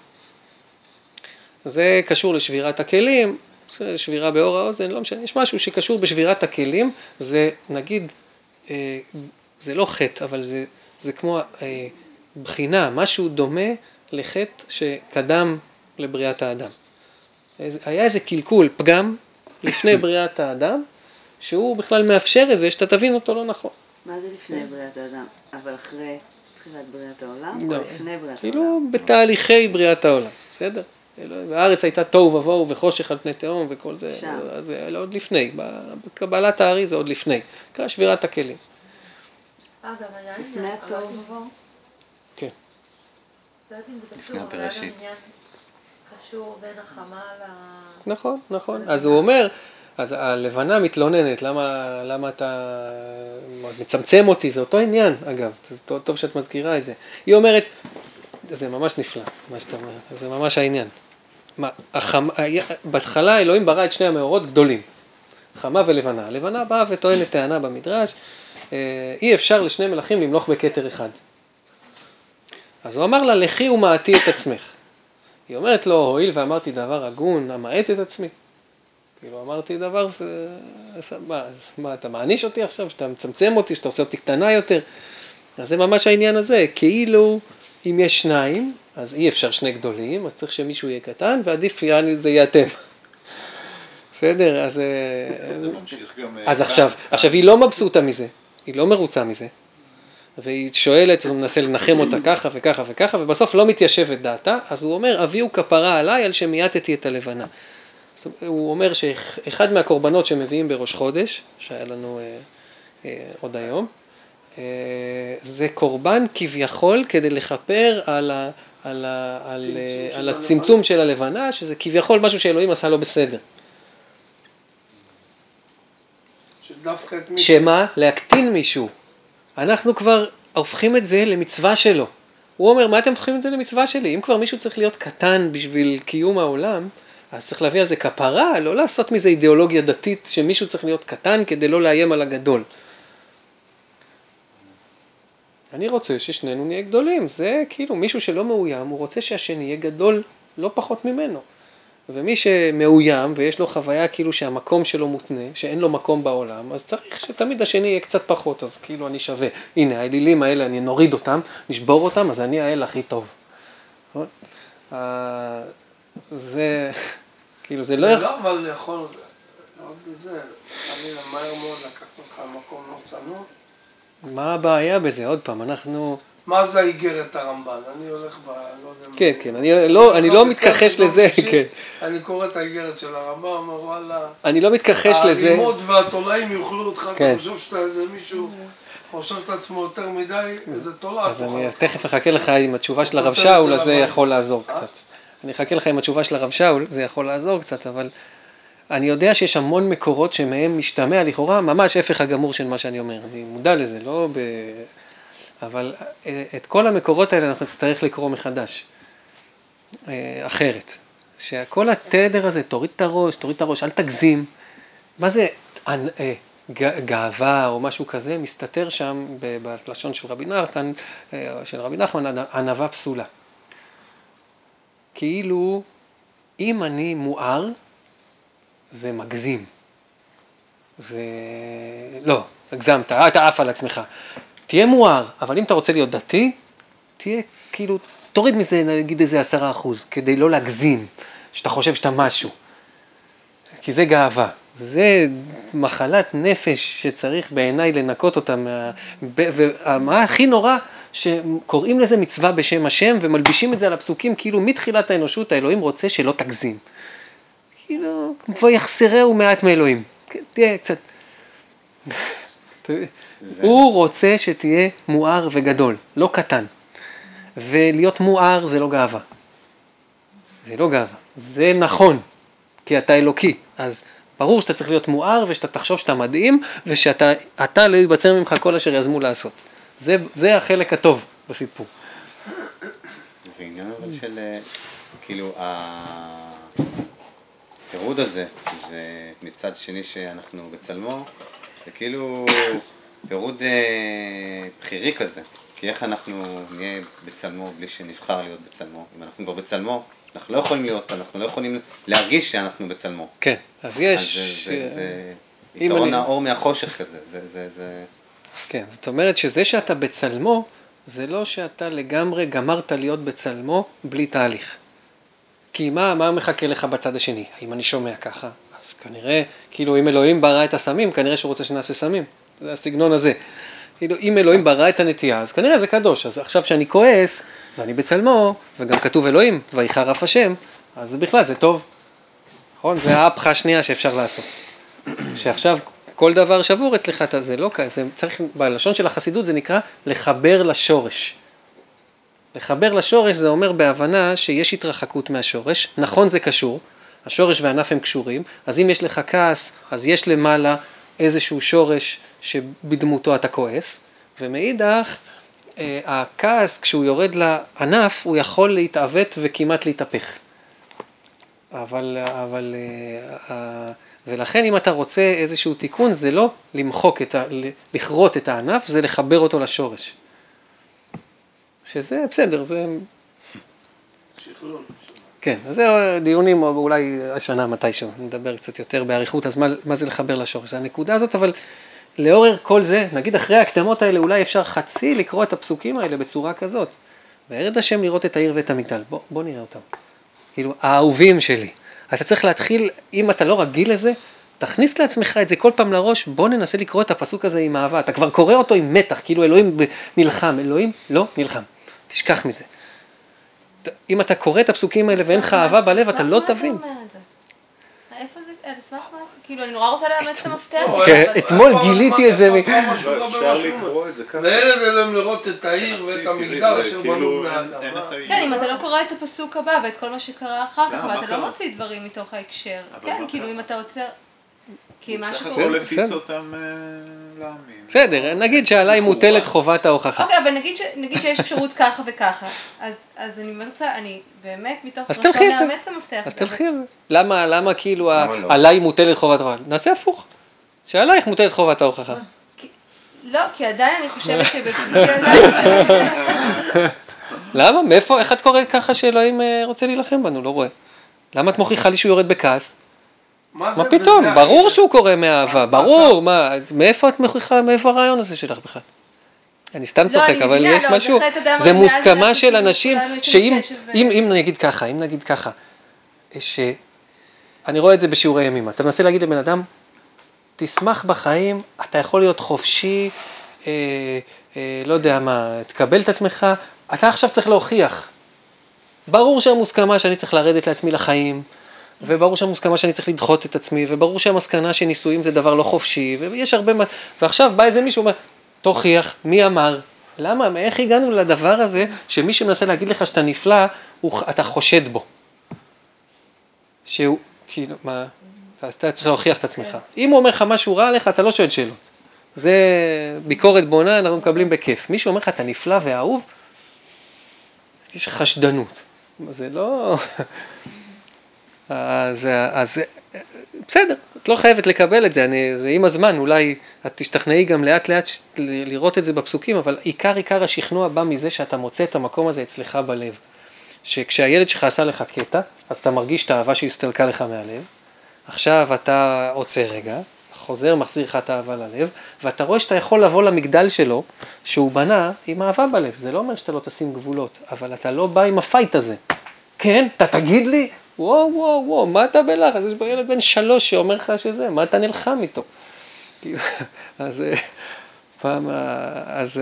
זה קשור לשבירת הכלים, שבירה באור האוזן, לא משנה, יש משהו שקשור בשבירת הכלים, זה נגיד, זה לא חטא, אבל זה כמו בחינה, משהו דומה לחטא שקדם לבריאת האדם. היה איזה קלקול, פגם, לפני בריאת האדם, שהוא בכלל מאפשר את זה, שאתה תבין אותו לא נכון.
מה זה לפני בריאת האדם? אבל אחרי תחילת בריאת העולם, או לפני בריאת העולם?
כאילו בתהליכי בריאת העולם, בסדר? והארץ הייתה תוהו ובוהו וחושך על פני תהום וכל זה, אז זה עוד לפני, בקבלת הארי זה עוד לפני, קרה שבירת הכלים.
גם היה
לפני התוהו ובוהו?
כן.
לא יודעת אם זה קשור, אבל היה גם עניין קשור בין החמה
נכון, אז הוא אומר, אז הלבנה מתלוננת, למה אתה מצמצם אותי, זה אותו עניין אגב, זה טוב שאת מזכירה את זה. היא אומרת, זה ממש נפלא, מה שאתה אומר, זה ממש העניין. בהתחלה אלוהים ברא את שני המאורות גדולים, חמה ולבנה. לבנה באה וטוענת טענה במדרש, אי אפשר לשני מלכים למלוך בכתר אחד. אז הוא אמר לה, לכי ומעטי את עצמך. היא אומרת לו, הואיל ואמרתי דבר הגון, המעט את עצמי. כאילו אמרתי דבר, מה, אתה מעניש אותי עכשיו, שאתה מצמצם אותי, שאתה עושה אותי קטנה יותר? אז זה ממש העניין הזה, כאילו אם יש שניים, אז אי אפשר שני גדולים, אז צריך שמישהו יהיה קטן, ועדיף זה יהיה אתם. בסדר? אז עכשיו היא לא מבסוטה מזה, היא לא מרוצה מזה, והיא שואלת, הוא מנסה לנחם אותה ככה וככה וככה, ובסוף לא מתיישבת דעתה, אז הוא אומר, אביהו כפרה עליי על שמייתתי את הלבנה. הוא אומר שאחד מהקורבנות שמביאים בראש חודש, שהיה לנו עוד היום, זה קורבן כביכול כדי לכפר על הצמצום של הלבנה, שזה כביכול משהו שאלוהים עשה לו בסדר. שמה? להקטין מישהו. אנחנו כבר הופכים את זה למצווה שלו. הוא אומר, מה אתם הופכים את זה למצווה שלי? אם כבר מישהו צריך להיות קטן בשביל קיום העולם, אז צריך להביא על זה כפרה, לא לעשות מזה אידיאולוגיה דתית שמישהו צריך להיות קטן כדי לא לאיים על הגדול. אני רוצה ששנינו נהיה גדולים, זה כאילו מישהו שלא מאוים, הוא רוצה שהשני יהיה גדול לא פחות ממנו. ומי שמאוים ויש לו חוויה כאילו שהמקום שלו מותנה, שאין לו מקום בעולם, אז צריך שתמיד השני יהיה קצת פחות, אז כאילו אני שווה. הנה, האלילים האלה, אני נוריד אותם, נשבור אותם, אז אני האל הכי טוב. זה, כאילו זה לא...
לא, אבל יכול, עוד זה, אני מהר מאוד לקחת אותך למקום לא צנוע.
מה הבעיה בזה? עוד פעם, אנחנו...
מה זה האיגרת הרמב"ן? אני הולך ב...
כן, כן, אני לא מתכחש לזה, כן.
אני קורא את האיגרת של הרמב"ן, אומר וואלה...
אני לא מתכחש לזה.
הרימות והתולעים יאכלו אותך, אתה חושב שאתה איזה מישהו חושב את עצמו יותר מדי, איזה תולע.
אז אני תכף אחכה לך עם התשובה של הרב שאול, אז זה יכול לעזור קצת. אני אחכה לך עם התשובה של הרב שאול, זה יכול לעזור קצת, אבל אני יודע שיש המון מקורות שמהם משתמע לכאורה, ממש הפך הגמור של מה שאני אומר. אני מודע לזה, לא ב... אבל את כל המקורות האלה אנחנו נצטרך לקרוא מחדש, אחרת. שכל התדר הזה, תוריד את הראש, אל תגזים. מה זה גאווה או משהו כזה? מסתתר שם בלשון של רבי נחמן, ענווה פסולה. כאילו, אם אני מואר, זה מגזים. זה... לא, הגזמת, אתה עף על עצמך. תהיה מואר, אבל אם אתה רוצה להיות דתי, תהיה כאילו, תוריד מזה, נגיד איזה 10%, כדי לא להגזים, שאתה חושב שאתה משהו. כי זה גאווה. זה מחלת נפש שצריך בעיניי לנקות אותה. ומה הכי נורא, שקוראים לזה מצווה בשם השם, ומלבישים את זה על הפסוקים, כאילו מתחילת האנושות, האלוהים רוצה שלא תגזים. כאילו, ויחסרהו מעט מאלוהים. תהיה קצת... הוא רוצה שתהיה מואר וגדול, לא קטן. ולהיות מואר זה לא גאווה. זה לא גאווה. זה נכון, כי אתה אלוקי. אז ברור שאתה צריך להיות מואר, ושאתה תחשוב שאתה מדהים, ושאתה לא ייבצר ממך כל אשר יזמו לעשות. זה החלק הטוב בסיפור.
זה עניין אבל של, כאילו, הפירוד הזה, ומצד שני שאנחנו בצלמו, זה כאילו פירוד בחירי כזה. כי איך אנחנו נהיה בצלמו בלי שנבחר להיות בצלמו? אם אנחנו כבר בצלמו, אנחנו לא יכולים להיות, אנחנו לא יכולים להרגיש שאנחנו בצלמו.
כן, אז יש...
זה יתרון האור מהחושך כזה.
כן, זאת אומרת שזה שאתה בצלמו, זה לא שאתה לגמרי גמרת להיות בצלמו בלי תהליך. כי מה מחכה לך בצד השני? אם אני שומע ככה, אז כנראה, כאילו אם אלוהים ברא את הסמים, כנראה שהוא רוצה שנעשה סמים. זה הסגנון הזה. כאילו, אם אלוהים ברא את הנטייה, אז כנראה זה קדוש. אז עכשיו שאני כועס, ואני בצלמו, וגם כתוב אלוהים, ויחרף השם, אז בכלל זה טוב. נכון? זה ההפכה השנייה שאפשר לעשות. שעכשיו כל דבר שבור אצלך, זה לא כזה, זה צריך, בלשון של החסידות זה נקרא לחבר לשורש. לחבר לשורש זה אומר בהבנה שיש התרחקות מהשורש, נכון זה קשור, השורש והענף הם קשורים, אז אם יש לך כעס, אז יש למעלה איזשהו שורש שבדמותו אתה כועס, ומאידך, הכעס כשהוא יורד לענף, הוא יכול להתעוות וכמעט להתהפך. אבל ולכן אם אתה רוצה איזשהו תיקון, זה לא לכרות את הענף, זה לחבר אותו לשורש. שזה בסדר, זה...
שכלול.
כן, אז זה דיונים אולי השנה מתישהו, נדבר קצת יותר בעריכות, אז מה זה לחבר לשורש? זה הנקודה הזאת, אבל לאור כל זה, נגיד אחרי ההקדמות האלה, אולי אפשר חצי לקרוא את הפסוקים האלה בצורה כזאת. וירד השם לראות את העיר ואת המגדל. בוא נראה אותם. כאילו, האהובים שלי. אתה צריך להתחיל, אם אתה לא רגיל לזה, תכניס לעצמך את זה כל פעם לראש, בוא ננסה לקרוא את הפסוק הזה עם אהבה. אתה כבר קורא אותו עם מתח, כאילו אלוהים נלחם, אלוהים לא נלחם. תשכח מזה. אם אתה קורא את הפסוקים האלה ואין לך אהבה בלב, אתה לא תבין.
איפה זה? אשמח מה? כאילו, אני נורא רוצה לאמץ את המפתח.
אתמול גיליתי את זה.
אפשר לקרוא את זה ככה.
לילד אליהם לראות את העיר ואת המגדל אשר בנו בני אדם.
כן, אם אתה לא קורא את הפסוק הבא ואת כל מה שקרה אחר כך, ואתה לא מוציא דברים מתוך ההקשר. כן, כאילו, אם אתה עוצר... כי מה שקורה...
צריך לא להפיץ אותם לעמים.
בסדר, נגיד שעליי מוטלת חובת ההוכחה.
אוקיי, אבל נגיד שיש אפשרות ככה וככה, אז אני באמת מתוך
רצון
לאמץ את המפתח.
אז תלכי על זה. למה כאילו עליי מוטלת חובת ההוכחה? נעשה הפוך. שעלייך מוטלת חובת ההוכחה.
לא, כי עדיין אני חושבת שבפגיעה...
למה? מאיפה? איך את קוראת ככה שאלוהים רוצה להילחם בנו? לא רואה. למה את מוכיחה לי שהוא יורד בכעס? מה פתאום? ברור שהוא קורא מאהבה, ברור, מאיפה את מוכיחה, מאיפה הרעיון הזה שלך בכלל? אני סתם צוחק, אבל יש משהו, זה מוסכמה של אנשים, שאם נגיד ככה, אני רואה את זה בשיעורי ימימה, אתה מנסה להגיד לבן אדם, תשמח בחיים, אתה יכול להיות חופשי, לא יודע מה, תקבל את עצמך, אתה עכשיו צריך להוכיח. ברור שהמוסכמה שאני צריך לרדת לעצמי לחיים, וברור שהמוסכמה שאני צריך לדחות את עצמי, וברור שהמסקנה שנישואים זה דבר לא חופשי, ויש הרבה... ועכשיו בא איזה מישהו אומר, תוכיח, מי אמר? למה? איך הגענו לדבר הזה, שמי שמנסה להגיד לך שאתה נפלא, אתה חושד בו. שהוא, כאילו, מה? אתה צריך להוכיח את עצמך. אם הוא אומר לך משהו רע עליך, אתה לא שואל שאלות. זה ביקורת בונה, אנחנו מקבלים בכיף. מישהו אומר לך, אתה נפלא ואהוב, יש חשדנות. זה לא... אז בסדר, את לא חייבת לקבל את זה, זה עם הזמן, אולי את תשתכנעי גם לאט לאט לראות את זה בפסוקים, אבל עיקר השכנוע בא מזה שאתה מוצא את המקום הזה אצלך בלב. שכשהילד שלך עשה לך קטע, אז אתה מרגיש את האהבה שהסתלקה לך מהלב, עכשיו אתה עוצר רגע, חוזר, מחזיר לך את האהבה ללב, ואתה רואה שאתה יכול לבוא למגדל שלו, שהוא בנה עם אהבה בלב. זה לא אומר שאתה לא תשים גבולות, אבל אתה לא בא עם הפייט הזה. כן, אתה תגיד לי, וואו, מה אתה בלחץ? יש בו ילד בן 3 שאומר לך שזה, מה אתה נלחם איתו? אז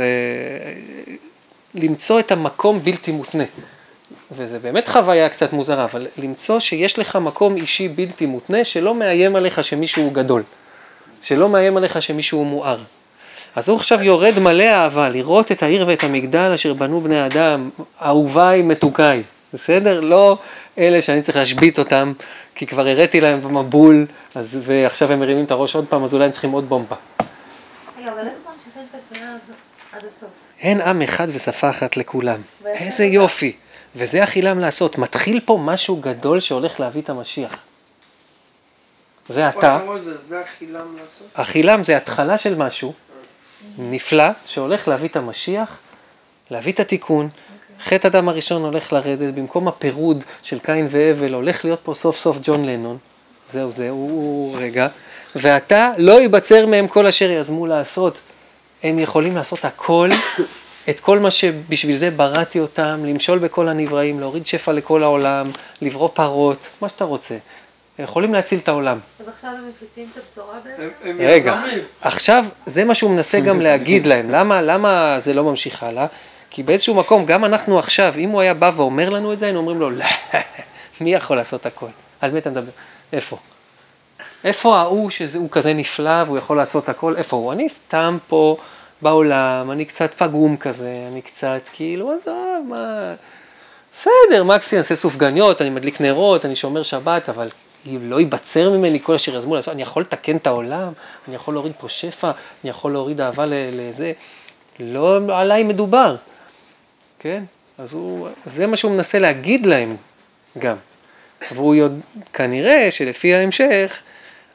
למצוא את המקום בלתי מותנה, וזה באמת חוויה קצת מוזרה, אבל למצוא שיש לך מקום אישי בלתי מותנה, שלא מאיים עליך שמישהו גדול, שלא מאיים עליך שמישהו מואר. אז הוא עכשיו יורד מלא אהבה, לראות את העיר ואת המגדל אשר בנו בני אדם, אהוביי מתוקיי. בסדר? לא אלה שאני צריך להשבית אותם, כי כבר הראיתי להם במבול, ועכשיו הם מרימים את הראש עוד פעם, אז אולי הם צריכים עוד בומבה.
רגע, אבל איך ממשיכים את התמונה הזאת עד הסוף?
אין עם אחד ושפה אחת לכולם. איזה יופי. וזה החילם לעשות. מתחיל פה משהו גדול שהולך להביא את המשיח. זה אתה.
זה החילם לעשות?
החילם זה התחלה של משהו נפלא, שהולך להביא את המשיח, להביא את התיקון. חטא אדם הראשון הולך לרדת, במקום הפירוד של קין והבל, הולך להיות פה סוף סוף ג'ון לנון, זהו, רגע, ואתה לא ייבצר מהם כל אשר יזמו לעשות, הם יכולים לעשות הכל, את כל מה שבשביל זה בראתי אותם, למשול בכל הנבראים, להוריד שפע לכל העולם, לברוא פרות, מה שאתה רוצה, יכולים להציל את העולם.
אז עכשיו הם מפיצים את הבשורה בעצם?
רגע, עכשיו זה מה שהוא מנסה גם להגיד להם, למה זה לא ממשיך הלאה? כי באיזשהו מקום, גם אנחנו עכשיו, אם הוא היה בא ואומר לנו את זה, היינו אומרים לו, לא, מי יכול לעשות הכל? על מי אתה מדבר? איפה? איפה ההוא שהוא כזה נפלא והוא יכול לעשות הכל? איפה הוא? אני סתם פה בעולם, אני קצת פגום כזה, אני קצת כאילו, עזוב, מה... בסדר, מקסי, אני עושה סופגניות, אני מדליק נרות, אני שומר שבת, אבל לא ייבצר ממני כל אשר יזמו לעשות, אני יכול לתקן את העולם, אני יכול להוריד פה שפע, אני יכול להוריד אהבה לזה, לא עליי מדובר. כן? אז זה מה שהוא מנסה להגיד להם גם. והוא כנראה שלפי ההמשך,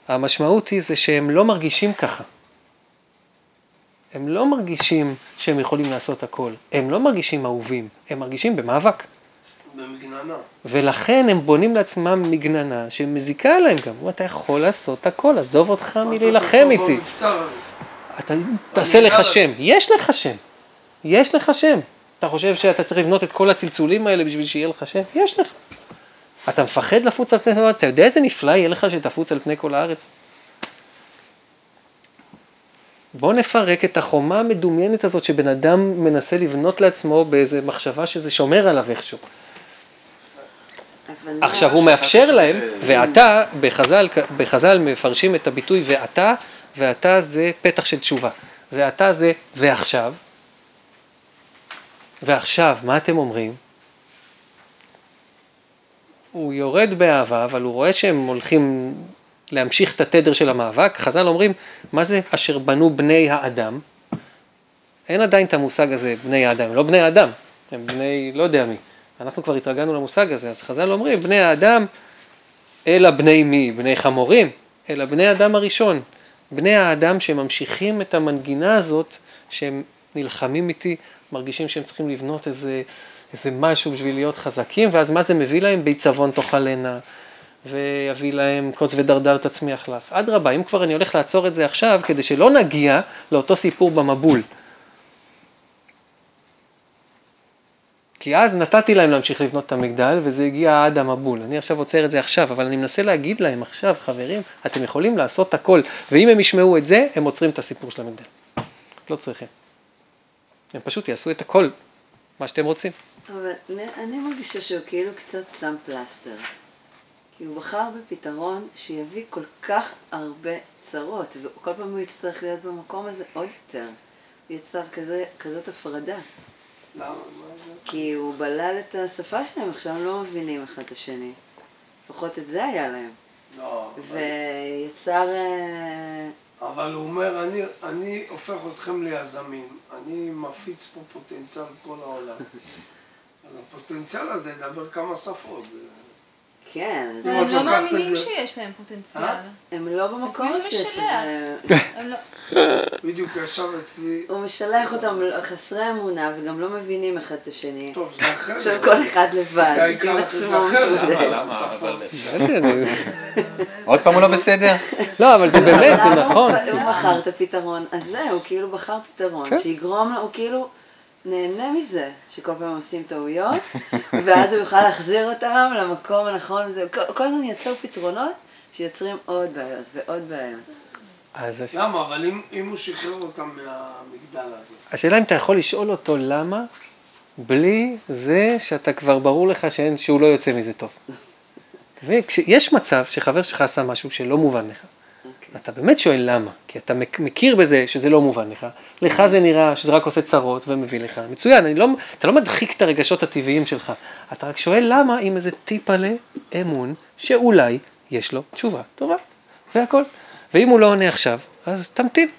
המשמעות היא זה שהם לא מרגישים ככה. הם לא מרגישים שהם יכולים לעשות הכל. הם לא מרגישים אהובים, הם מרגישים במאבק.
במגננה.
ולכן הם בונים לעצמם מגננה שמזיקה להם גם. אתה יכול לעשות הכל, עזוב אותך מלהילחם איתי. אתה תעשה לך שם. יש לך שם. יש לך שם. אתה חושב שאתה צריך לבנות את כל הצלצולים האלה בשביל שיהיה לך שם? יש לך. אתה מפחד לפוץ על פני כל הארץ? אתה יודע איזה נפלא יהיה לך שתפוץ על פני כל הארץ? בוא נפרק את החומה המדומיינת הזאת שבן אדם מנסה לבנות לעצמו באיזה מחשבה שזה שומר עליו איכשהו. עכשיו הוא מאפשר להם, ואתה, בחז"ל מפרשים את הביטוי ואתה זה פתח של תשובה. ואתה זה ועכשיו. ועכשיו, מה אתם אומרים? הוא יורד באהבה, אבל הוא רואה שהם הולכים להמשיך את התדר של המאבק. חז"ל אומרים, מה זה אשר בנו בני האדם? אין עדיין את המושג הזה, בני האדם. הם לא בני האדם, הם בני לא יודע מי. אנחנו כבר התרגלנו למושג הזה, אז חז"ל אומרים, בני האדם, אלא בני מי? בני חמורים, אלא בני האדם הראשון. בני האדם שממשיכים את המנגינה הזאת, שהם נלחמים איתי, מרגישים שהם צריכים לבנות איזה משהו בשביל להיות חזקים, ואז מה זה מביא להם? ביצבון תאכלנה, ויביא להם קוץ ודרדר תצמיח לך. אדרבה, אם כבר אני הולך לעצור את זה עכשיו, כדי שלא נגיע לאותו סיפור במבול. כי אז נתתי להם להמשיך לבנות את המגדל, וזה הגיע עד המבול. אני עכשיו עוצר את זה עכשיו, אבל אני מנסה להגיד להם עכשיו, חברים, אתם יכולים לעשות הכל, ואם הם ישמעו את זה, הם עוצרים את הסיפור של המגדל. לא צריכים. הם פשוט יעשו את הכל, מה שאתם רוצים.
אבל אני מרגישה שהוא כאילו קצת שם פלסטר. כי הוא בחר בפתרון שיביא כל כך הרבה צרות, וכל פעם הוא יצטרך להיות במקום הזה עוד יותר. הוא יצר כזאת הפרדה.
למה?
כי הוא בלל את השפה שלהם, עכשיו הם לא מבינים אחד את השני. לפחות את זה היה להם.
לא.
ויצר...
אבל הוא אומר, אני הופך אתכם ליזמים, אני מפיץ פה פוטנציאל כל העולם. הפוטנציאל הזה ידבר כמה שפות.
כן.
אבל הם לא מאמינים שיש להם פוטנציאל.
הם לא במקום הזה שזה...
בדיוק ישב אצלי...
הוא משלח אותם חסרי אמונה וגם לא מבינים אחד את השני.
טוב, זה אחרת.
עכשיו כל אחד לבד, עם עצמו מתמודד.
עוד פעם הוא לא בסדר?
לא, אבל זה באמת, זה נכון.
הוא בחר את הפתרון הזה, הוא כאילו בחר פתרון שיגרום לו, הוא כאילו נהנה מזה שכל פעם עושים טעויות, ואז הוא יוכל להחזיר אותם למקום הנכון. כל הזמן ייצר פתרונות שיוצרים עוד בעיות ועוד בעיות.
למה? אבל אם הוא שחרר אותם מהמגדל הזה.
השאלה אם אתה יכול לשאול אותו למה, בלי זה שאתה כבר ברור לך שהוא לא יוצא מזה טוב. כשיש מצב שחבר שלך עשה משהו שלא מובן לך, אתה באמת שואל למה, כי אתה מכיר בזה שזה לא מובן לך, לך זה נראה שזה רק עושה צרות ומביא לך, מצוין, אתה לא מדחיק את הרגשות הטבעיים שלך, אתה רק שואל למה עם איזה טיפה לאמון שאולי יש לו תשובה טובה, והכל. ואם הוא לא עונה עכשיו, אז תמתין.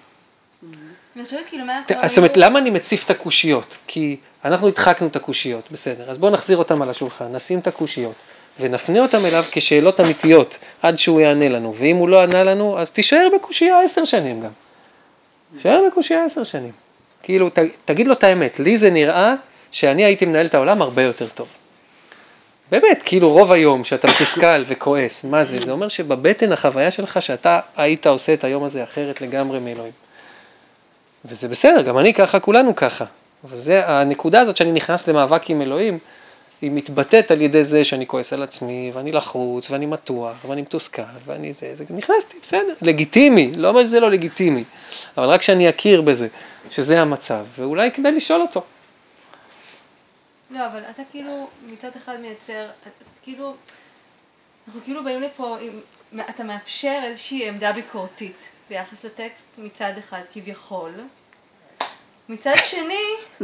זאת אומרת, למה אני מציף את הקושיות? כי אנחנו הדחקנו את הקושיות, בסדר, אז בואו נחזיר אותם על השולחן, נשים את הקושיות, ונפנה אותם אליו כשאלות אמיתיות, עד שהוא יענה לנו, ואם הוא לא ענה לנו, אז תישאר בקושייה 10 שנים גם. תישאר בקושייה 10 שנים. כאילו, תגיד לו את האמת, לי זה נראה שאני הייתי מנהל את העולם הרבה יותר טוב. באמת, כאילו רוב היום שאתה מתוסכל וכועס, מה זה? זה אומר שבבטן החוויה שלך שאתה היית עושה את היום הזה אחרת לגמרי מאלוהים. וזה בסדר, גם אני ככה, כולנו ככה. וזה הנקודה הזאת שאני נכנס למאבק עם אלוהים, היא מתבטאת על ידי זה שאני כועס על עצמי, ואני לחוץ, ואני מתוח, ואני מתוסכל, ואני זה נכנסתי, בסדר, לגיטימי, לא אומר שזה לא לגיטימי, אבל רק שאני אכיר בזה, שזה המצב, ואולי כדאי לשאול אותו.
לא, אבל אתה כאילו מצד אחד מייצר, כאילו, אנחנו כאילו באים לפה, אתה מאפשר איזושהי עמדה ביקורתית ביחס לטקסט מצד אחד כביכול, מצד שני,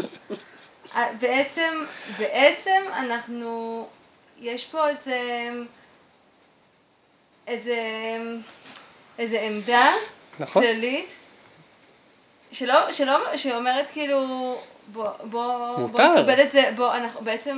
בעצם אנחנו, יש פה איזה עמדה כללית, שאומרת כאילו, בוא נקבל את זה, אנחנו בעצם...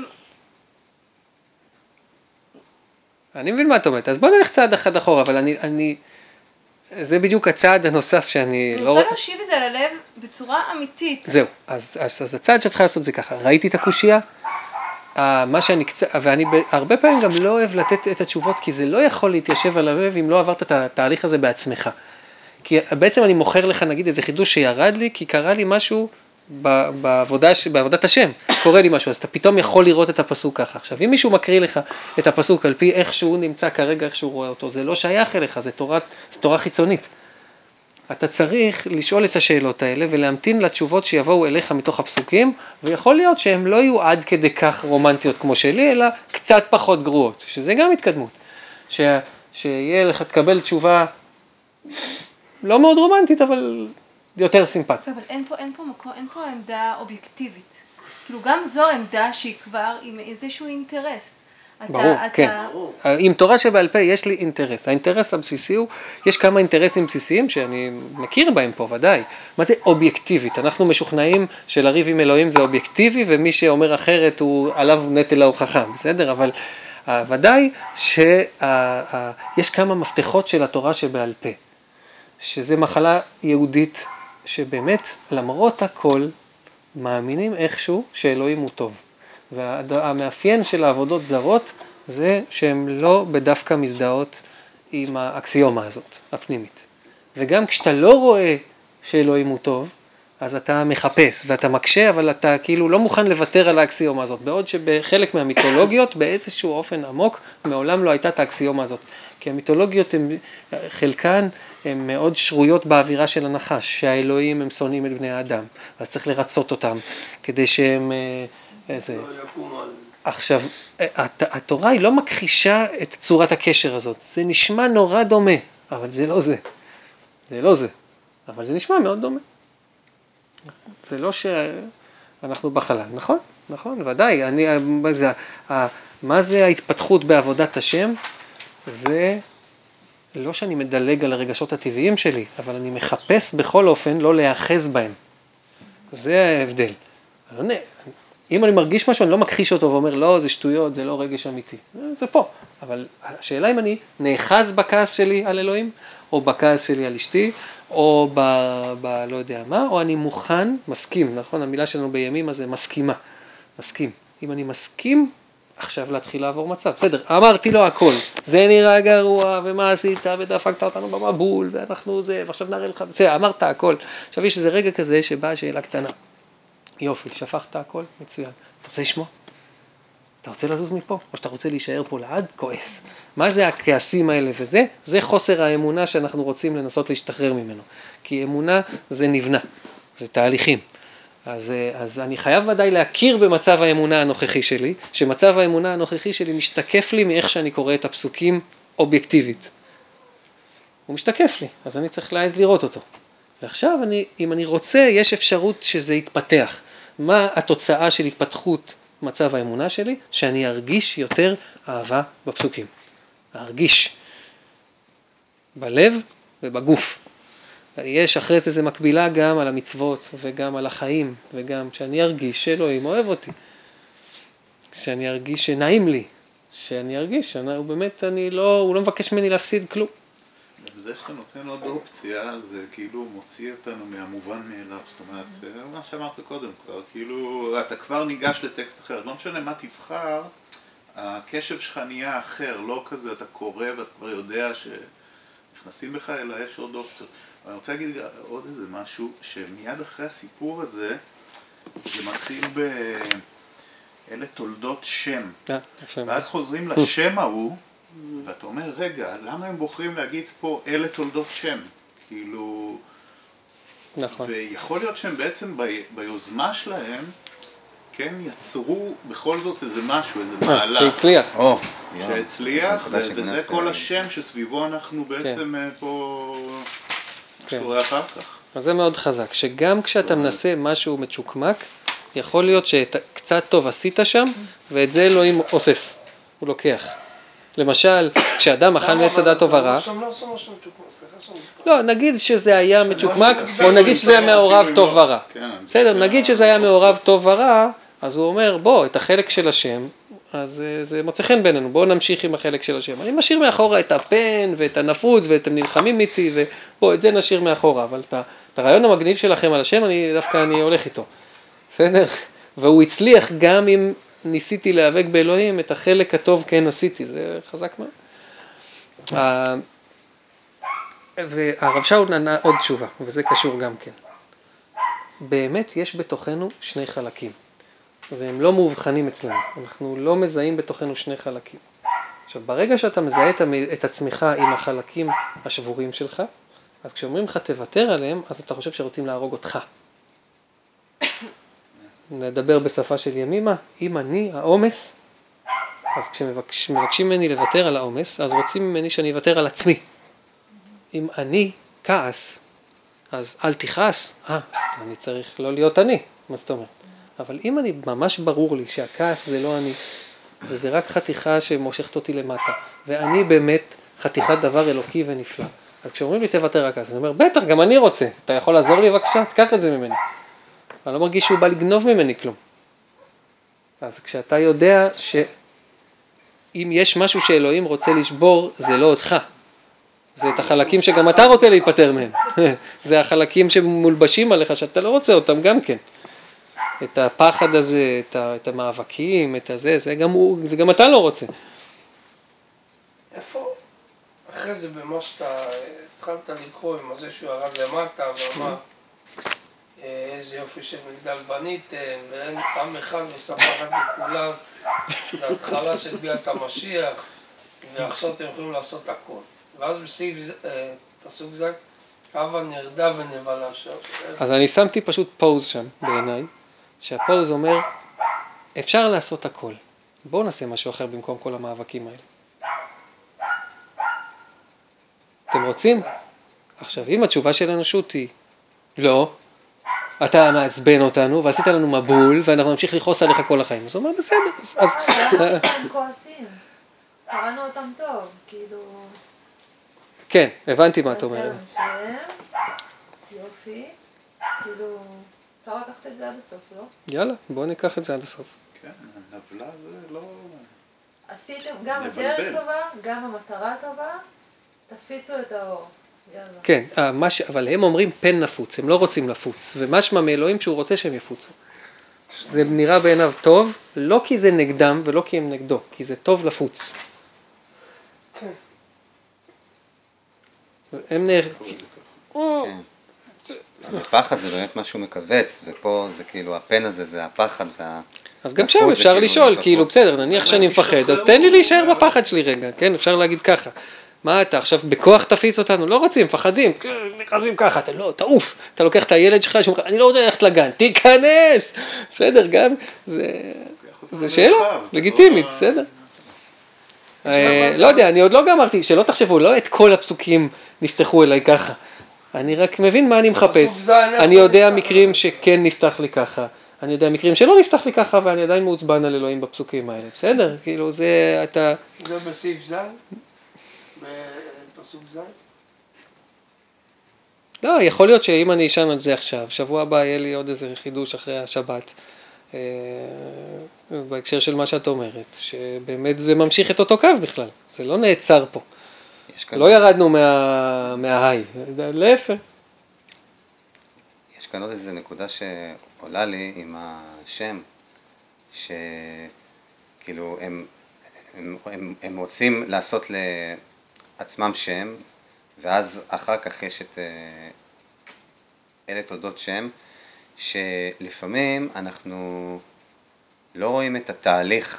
אני מבין מה את אומרת, אז בוא נלך צעד אחד אחורה, אבל זה בדיוק הצעד הנוסף שאני
אני
לא...
רוצה להושיב את זה ללב בצורה אמיתית.
זהו, אז הצעד שצריכה לעשות זה ככה, ראיתי את הקושיה, מה שאני קצת, ואני הרבה פעמים גם לא אוהב לתת את התשובות, כי זה לא יכול להתיישב על הלב אם לא עברת את התהליך הזה בעצמך. כי בעצם אני מוכר לך נגיד איזה חידוש שירד לי, כי קרה לי משהו בעבודת השם, קורה לי משהו, אז אתה פתאום יכול לראות את הפסוק ככה. עכשיו, אם מישהו מקריא לך את הפסוק על פי איך שהוא נמצא כרגע, איך שהוא רואה אותו, זה לא שייך אליך, זה תורה חיצונית. אתה צריך לשאול את השאלות האלה ולהמתין לתשובות שיבואו אליך מתוך הפסוקים, ויכול להיות שהם לא יהיו עד כדי כך רומנטיות כמו שלי, אלא קצת פחות גרועות, שזה גם התקדמות. שיהיה לך, תקבל תשובה לא מאוד רומנטית, אבל יותר סימפטית.
אבל אין פה עמדה אובייקטיבית. כאילו גם זו עמדה שהיא כבר עם איזשהו אינטרס.
ברור, כן. עם תורה שבעל פה יש לי אינטרס. האינטרס הבסיסי הוא, יש כמה אינטרסים בסיסיים שאני מכיר בהם פה, ודאי. מה זה אובייקטיבית? אנחנו משוכנעים שלריב עם אלוהים זה אובייקטיבי, ומי שאומר אחרת הוא עליו נטל ההוכחה, בסדר? אבל ודאי שיש כמה מפתחות של התורה שבעל פה, שזה מחלה יהודית, שבאמת למרות הכל מאמינים איכשהו שאלוהים הוא טוב. והמאפיין של העבודות זרות זה שהן לא בדווקא מזדהות עם האקסיומה הזאת, הפנימית. וגם כשאתה לא רואה שאלוהים הוא טוב, אז אתה מחפש ואתה מקשה, אבל אתה כאילו לא מוכן לוותר על האקסיומה הזאת, בעוד שבחלק מהמיתולוגיות באיזשהו אופן עמוק מעולם לא הייתה את האקסיומה הזאת. כי המיתולוגיות חלקן הן מאוד שרויות באווירה של הנחש, שהאלוהים הם שונאים את בני האדם, אז צריך לרצות אותם כדי שהם... עכשיו, התורה היא לא מכחישה את צורת הקשר הזאת, זה נשמע נורא דומה, אבל זה לא זה. זה לא זה, אבל זה נשמע מאוד דומה. זה לא שאנחנו בחלל, נכון? נכון, ודאי. מה זה ההתפתחות בעבודת השם? זה לא שאני מדלג על הרגשות הטבעיים שלי, אבל אני מחפש בכל אופן לא להיאחז בהם. זה ההבדל. אם אני מרגיש משהו, אני לא מכחיש אותו ואומר, לא, זה שטויות, זה לא רגש אמיתי. זה פה. אבל השאלה אם אני נאחז בכעס שלי על אלוהים, או בכעס שלי על אשתי, או לא יודע מה, או אני מוכן, מסכים, נכון? המילה שלנו בימים הזה, מסכימה. מסכים. אם אני מסכים, עכשיו להתחיל לעבור מצב. בסדר, אמרתי לו הכל. זה נראה גרוע, ומה עשית, ודפקת אותנו במבול, ואנחנו זה, ועכשיו נראה לך, בסדר, אמרת הכל. עכשיו יש איזה רגע כזה שבאה שאלה קטנה. יופי, שפכת הכל, מצוין. אתה רוצה לשמוע? אתה רוצה לזוז מפה? או שאתה רוצה להישאר פה לעד? כועס. מה זה הכעסים האלה וזה? זה חוסר האמונה שאנחנו רוצים לנסות להשתחרר ממנו. כי אמונה זה נבנה, זה תהליכים. אז אני חייב ודאי להכיר במצב האמונה הנוכחי שלי, שמצב האמונה הנוכחי שלי משתקף לי מאיך שאני קורא את הפסוקים אובייקטיבית. הוא משתקף לי, אז אני צריך להעז לראות אותו. ועכשיו אם אני רוצה, יש אפשרות שזה יתפתח. מה התוצאה של התפתחות מצב האמונה שלי? שאני ארגיש יותר אהבה בפסוקים. ארגיש בלב ובגוף. יש אחרי זה מקבילה גם על המצוות וגם על החיים, וגם שאני ארגיש שאלוהים אוהב אותי. שאני ארגיש שנעים לי. שאני ארגיש שבאמת הוא לא מבקש ממני להפסיד כלום.
בזה שאתה נותן עוד אופציה, זה כאילו מוציא אותנו מהמובן מאליו. זאת אומרת, מה שאמרת קודם כבר, כאילו אתה כבר ניגש לטקסט אחר. לא משנה מה תבחר, הקשב שלך נהיה אחר, לא כזה, אתה קורא ואתה כבר יודע שנכנסים בך, אלא יש עוד אופציות. אני רוצה להגיד עוד איזה משהו, שמיד אחרי הסיפור הזה, זה מתחיל אלה תולדות שם. ואז חוזרים לשם ההוא, ואתה אומר, רגע, למה הם בוחרים להגיד פה אלה תולדות שם? כאילו... נכון. ויכול להיות שהם בעצם ביוזמה שלהם, כן, יצרו בכל זאת איזה משהו, איזה מהלך.
שהצליח.
שהצליח, וזה כל השם שסביבו אנחנו בעצם פה... שקורה אחר כך.
אז זה מאוד חזק, שגם כשאתה מנסה משהו מצ'וקמק, יכול להיות שקצת טוב עשית שם, ואת זה אלוהים אוסף, הוא לוקח. למשל, כשאדם אכל מעץ הדעת טוב ורע, לא, נגיד שזה היה מצ'וקמק, או נגיד שזה היה מעורב טוב ורע. בסדר, נגיד שזה היה מעורב טוב ורע, אז הוא אומר, בוא, את החלק של השם, אז זה מוצא חן בינינו, בואו נמשיך עם החלק של השם. אני משאיר מאחורה את הפן ואת הנפוץ ואתם נלחמים איתי, ובואו, את זה נשאיר מאחורה, אבל את הרעיון המגניב שלכם על השם, דווקא אני הולך איתו. בסדר? והוא הצליח גם אם ניסיתי להיאבק באלוהים, את החלק הטוב כן עשיתי, זה חזק מאוד. והרב שאול נענה עוד תשובה, וזה קשור גם כן. באמת יש בתוכנו שני חלקים, והם לא מאובחנים אצלנו. אנחנו לא מזהים בתוכנו שני חלקים. עכשיו, ברגע שאתה מזהה את עצמך עם החלקים השבורים שלך, אז כשאומרים לך תוותר עליהם, אז אתה חושב שרוצים להרוג אותך. נדבר בשפה של ימימה, אם אני העומס, אז כשמבקשים ממני לוותר על העומס, אז רוצים ממני שאני אוותר על עצמי. אם אני כעס, אז אל תכעס, אז אני צריך לא להיות אני, מה זאת אומרת? אבל אם אני ממש ברור לי שהכעס זה לא אני, וזה רק חתיכה שמושכת אותי למטה, ואני באמת חתיכת דבר אלוקי ונפלא, אז כשאומרים לי תוותר רק אז, אני אומר, בטח, גם אני רוצה, אתה יכול לעזור לי בבקשה, תקח את זה ממני. אני לא מרגיש שהוא בא לגנוב ממני כלום. אז כשאתה יודע שאם יש משהו שאלוהים רוצה לשבור, זה לא אותך. זה את החלקים שגם אתה רוצה להיפטר מהם. זה החלקים שמולבשים עליך שאתה לא רוצה אותם גם כן. את הפחד הזה, את המאבקים, את הזה, זה גם אתה לא רוצה.
איפה, אחרי זה במה שאתה התחלת לקרוא עם הזה שהוא ירד למטה ואמר איזה יופי של מגדל בניתם ואין עם אחד וספר רק לכולם, זה התחלה של ביאת המשיח ועכשיו אתם יכולים לעשות הכל. ואז בסעיף פסוק זה, הווה נרדה ונבלה שם.
אז אני שמתי פשוט פוז שם בעיניי, שהפוז אומר, אפשר לעשות הכל. בואו נעשה משהו אחר במקום כל המאבקים האלה. אתם רוצים? עכשיו, אם התשובה של האנושות היא, לא, אתה מעצבן אותנו ועשית לנו מבול ואנחנו נמשיך לכעוס עליך כל החיים. אז הוא אומר, בסדר. אז
למה אתם כועסים? קראנו אותם טוב, כאילו...
כן, הבנתי מה את אומרת.
יופי, כאילו, אפשר לקחת את זה עד הסוף, לא?
יאללה, בואו ניקח את זה עד הסוף.
כן, הנבלה זה לא...
עשיתם גם הדרך טובה, גם המטרה טובה, תפיצו את האור. יאללה.
כן, אבל הם אומרים פן נפוץ, הם לא רוצים לפוץ, ומשמע מאלוהים שהוא רוצה שהם יפוצו. זה נראה בעיניו טוב, לא כי זה נגדם ולא כי הם נגדו, כי זה טוב לפוץ. הם
הפחד זה באמת משהו מכווץ, ופה זה כאילו הפן הזה, זה הפחד
אז גם שם אפשר לשאול, כאילו בסדר, נניח שאני מפחד, אז תן לי להישאר בפחד שלי רגע, כן, אפשר להגיד ככה. מה אתה עכשיו בכוח תפיץ אותנו? לא רוצים, מפחדים, נכנסים ככה, אתה לא, תעוף, אתה לוקח את הילד שלך, אני לא רוצה ללכת לגן, תיכנס, בסדר, גם, זה שאלה, לגיטימית, בסדר. לא יודע, אני עוד לא גמרתי, שלא תחשבו, לא את כל הפסוקים נפתחו אליי ככה, אני רק מבין מה אני מחפש, אני יודע מקרים שכן נפתח לי ככה, אני יודע מקרים שלא נפתח לי ככה, ואני עדיין מעוצבן על אלוהים בפסוקים האלה, בסדר, כאילו זה אתה...
זה בסעיף ז'? בפסוק ז'?
לא, יכול להיות שאם אני אשן על זה עכשיו, שבוע הבא יהיה לי עוד איזה חידוש אחרי השבת, בהקשר של מה שאת אומרת, שבאמת זה ממשיך את אותו קו בכלל, זה לא נעצר פה, לא ירדנו מההי, להפך.
יש כאן עוד איזה נקודה שעולה לי עם השם, שכאילו הם רוצים לעשות לעצמם שם, ואז אחר כך יש את אלה תולדות שם, שלפעמים אנחנו לא רואים את התהליך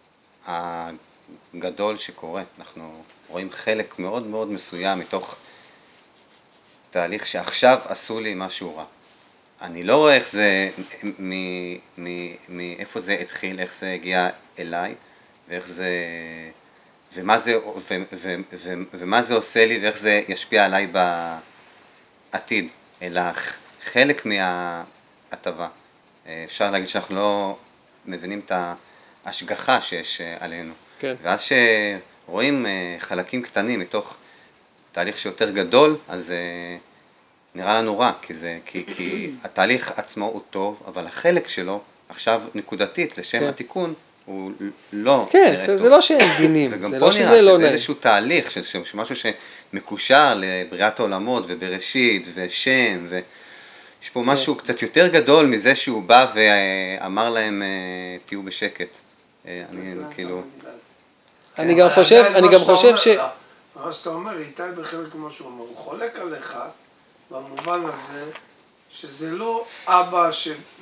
הגדול שקורה, אנחנו רואים חלק מאוד מאוד מסוים מתוך תהליך שעכשיו עשו לי משהו רע. אני לא רואה איך זה, מאיפה זה התחיל, איך זה הגיע אליי, ואיך זה, ומה זה עושה לי, ואיך זה ישפיע עליי בעתיד, אלא חלק מההטבה. אפשר להגיד שאנחנו לא מבינים את ההשגחה שיש עלינו.
כן.
ואז שרואים חלקים קטנים מתוך תהליך שיותר גדול, אז נראה לנו רע, כי התהליך עצמו הוא טוב, אבל החלק שלו, עכשיו נקודתית לשם התיקון, הוא לא
כן,
נראה
זה
טוב.
לא שאין דינים,
וגם
זה
פה
לא
נראה
שזה לא
שזה
נעים.
איזשהו תהליך, משהו שמקושר לבריאת העולמות ובראשית ושם, ויש פה משהו קצת יותר גדול מזה שהוא בא ואמר להם תהיו בשקט. אני כאילו...
אני גם חושב ש...
מה שאתה אומר, איתי בחלק ממה שהוא אומר, הוא חולק עליך במובן הזה שזה לא אבא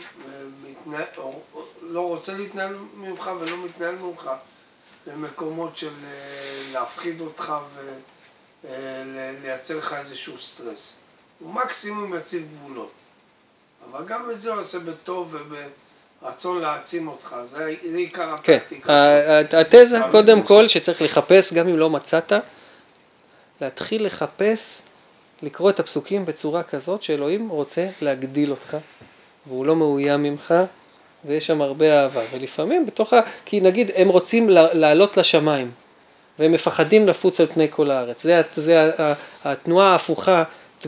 שלא רוצה להתנהל ממך ולא מתנהל ממך במקומות של להפחיד אותך ולייצר לך איזשהו סטרס. הוא מקסימום יציב גבולות. אבל גם את זה הוא עושה בטוב וברצון להעצים אותך. זה עיקר הפרקטיקה.
כן, התזה קודם כל שצריך לחפש, גם אם לא מצאת, להתחיל לחפש, לקרוא את הפסוקים בצורה כזאת שאלוהים רוצה להגדיל אותך, והוא לא מאוים ממך, ויש שם הרבה אהבה. ולפעמים כי נגיד הם רוצים לעלות לשמיים, והם מפחדים לפוץ על פני כל הארץ. זה התנועה ההפוכה,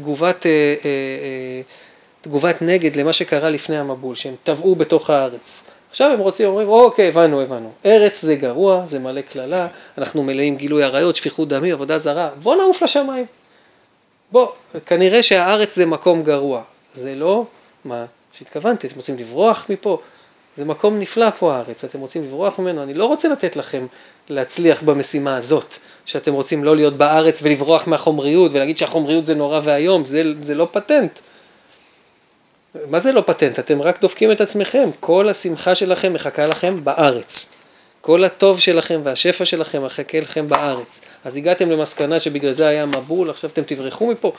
תגובת נגד למה שקרה לפני המבול, שהם טבעו בתוך הארץ. עכשיו הם אומרים, אוקיי, הבנו. ארץ זה גרוע, זה מלא כללה, אנחנו מלאים גילוי עריות, שפיכות דמים, עבודה זרה, בוא נעוף לשמיים. כנראה שהארץ זה מקום גרוע. זה לא מה שהתכוונתי, אתם רוצים לברוח מפה? זה מקום נפלא פה הארץ, אתם רוצים לברוח ממנו, אני לא רוצה לתת לכם להצליח במשימה הזאת, שאתם רוצים לא להיות בארץ ולברוח מהחומריות, ולהגיד שהחומריות זה נורא והיום, זה לא פטנט. מה זה לא פטנט? אתם רק דופקים את עצמכם, כל השמחה שלכם מחכה לכם בארץ. כל הטוב שלכם והשפע שלכם מחכה לכם בארץ. אז הגעתם למסקנה שבגלל זה היה מבול, עכשיו אתם תברחו מפה.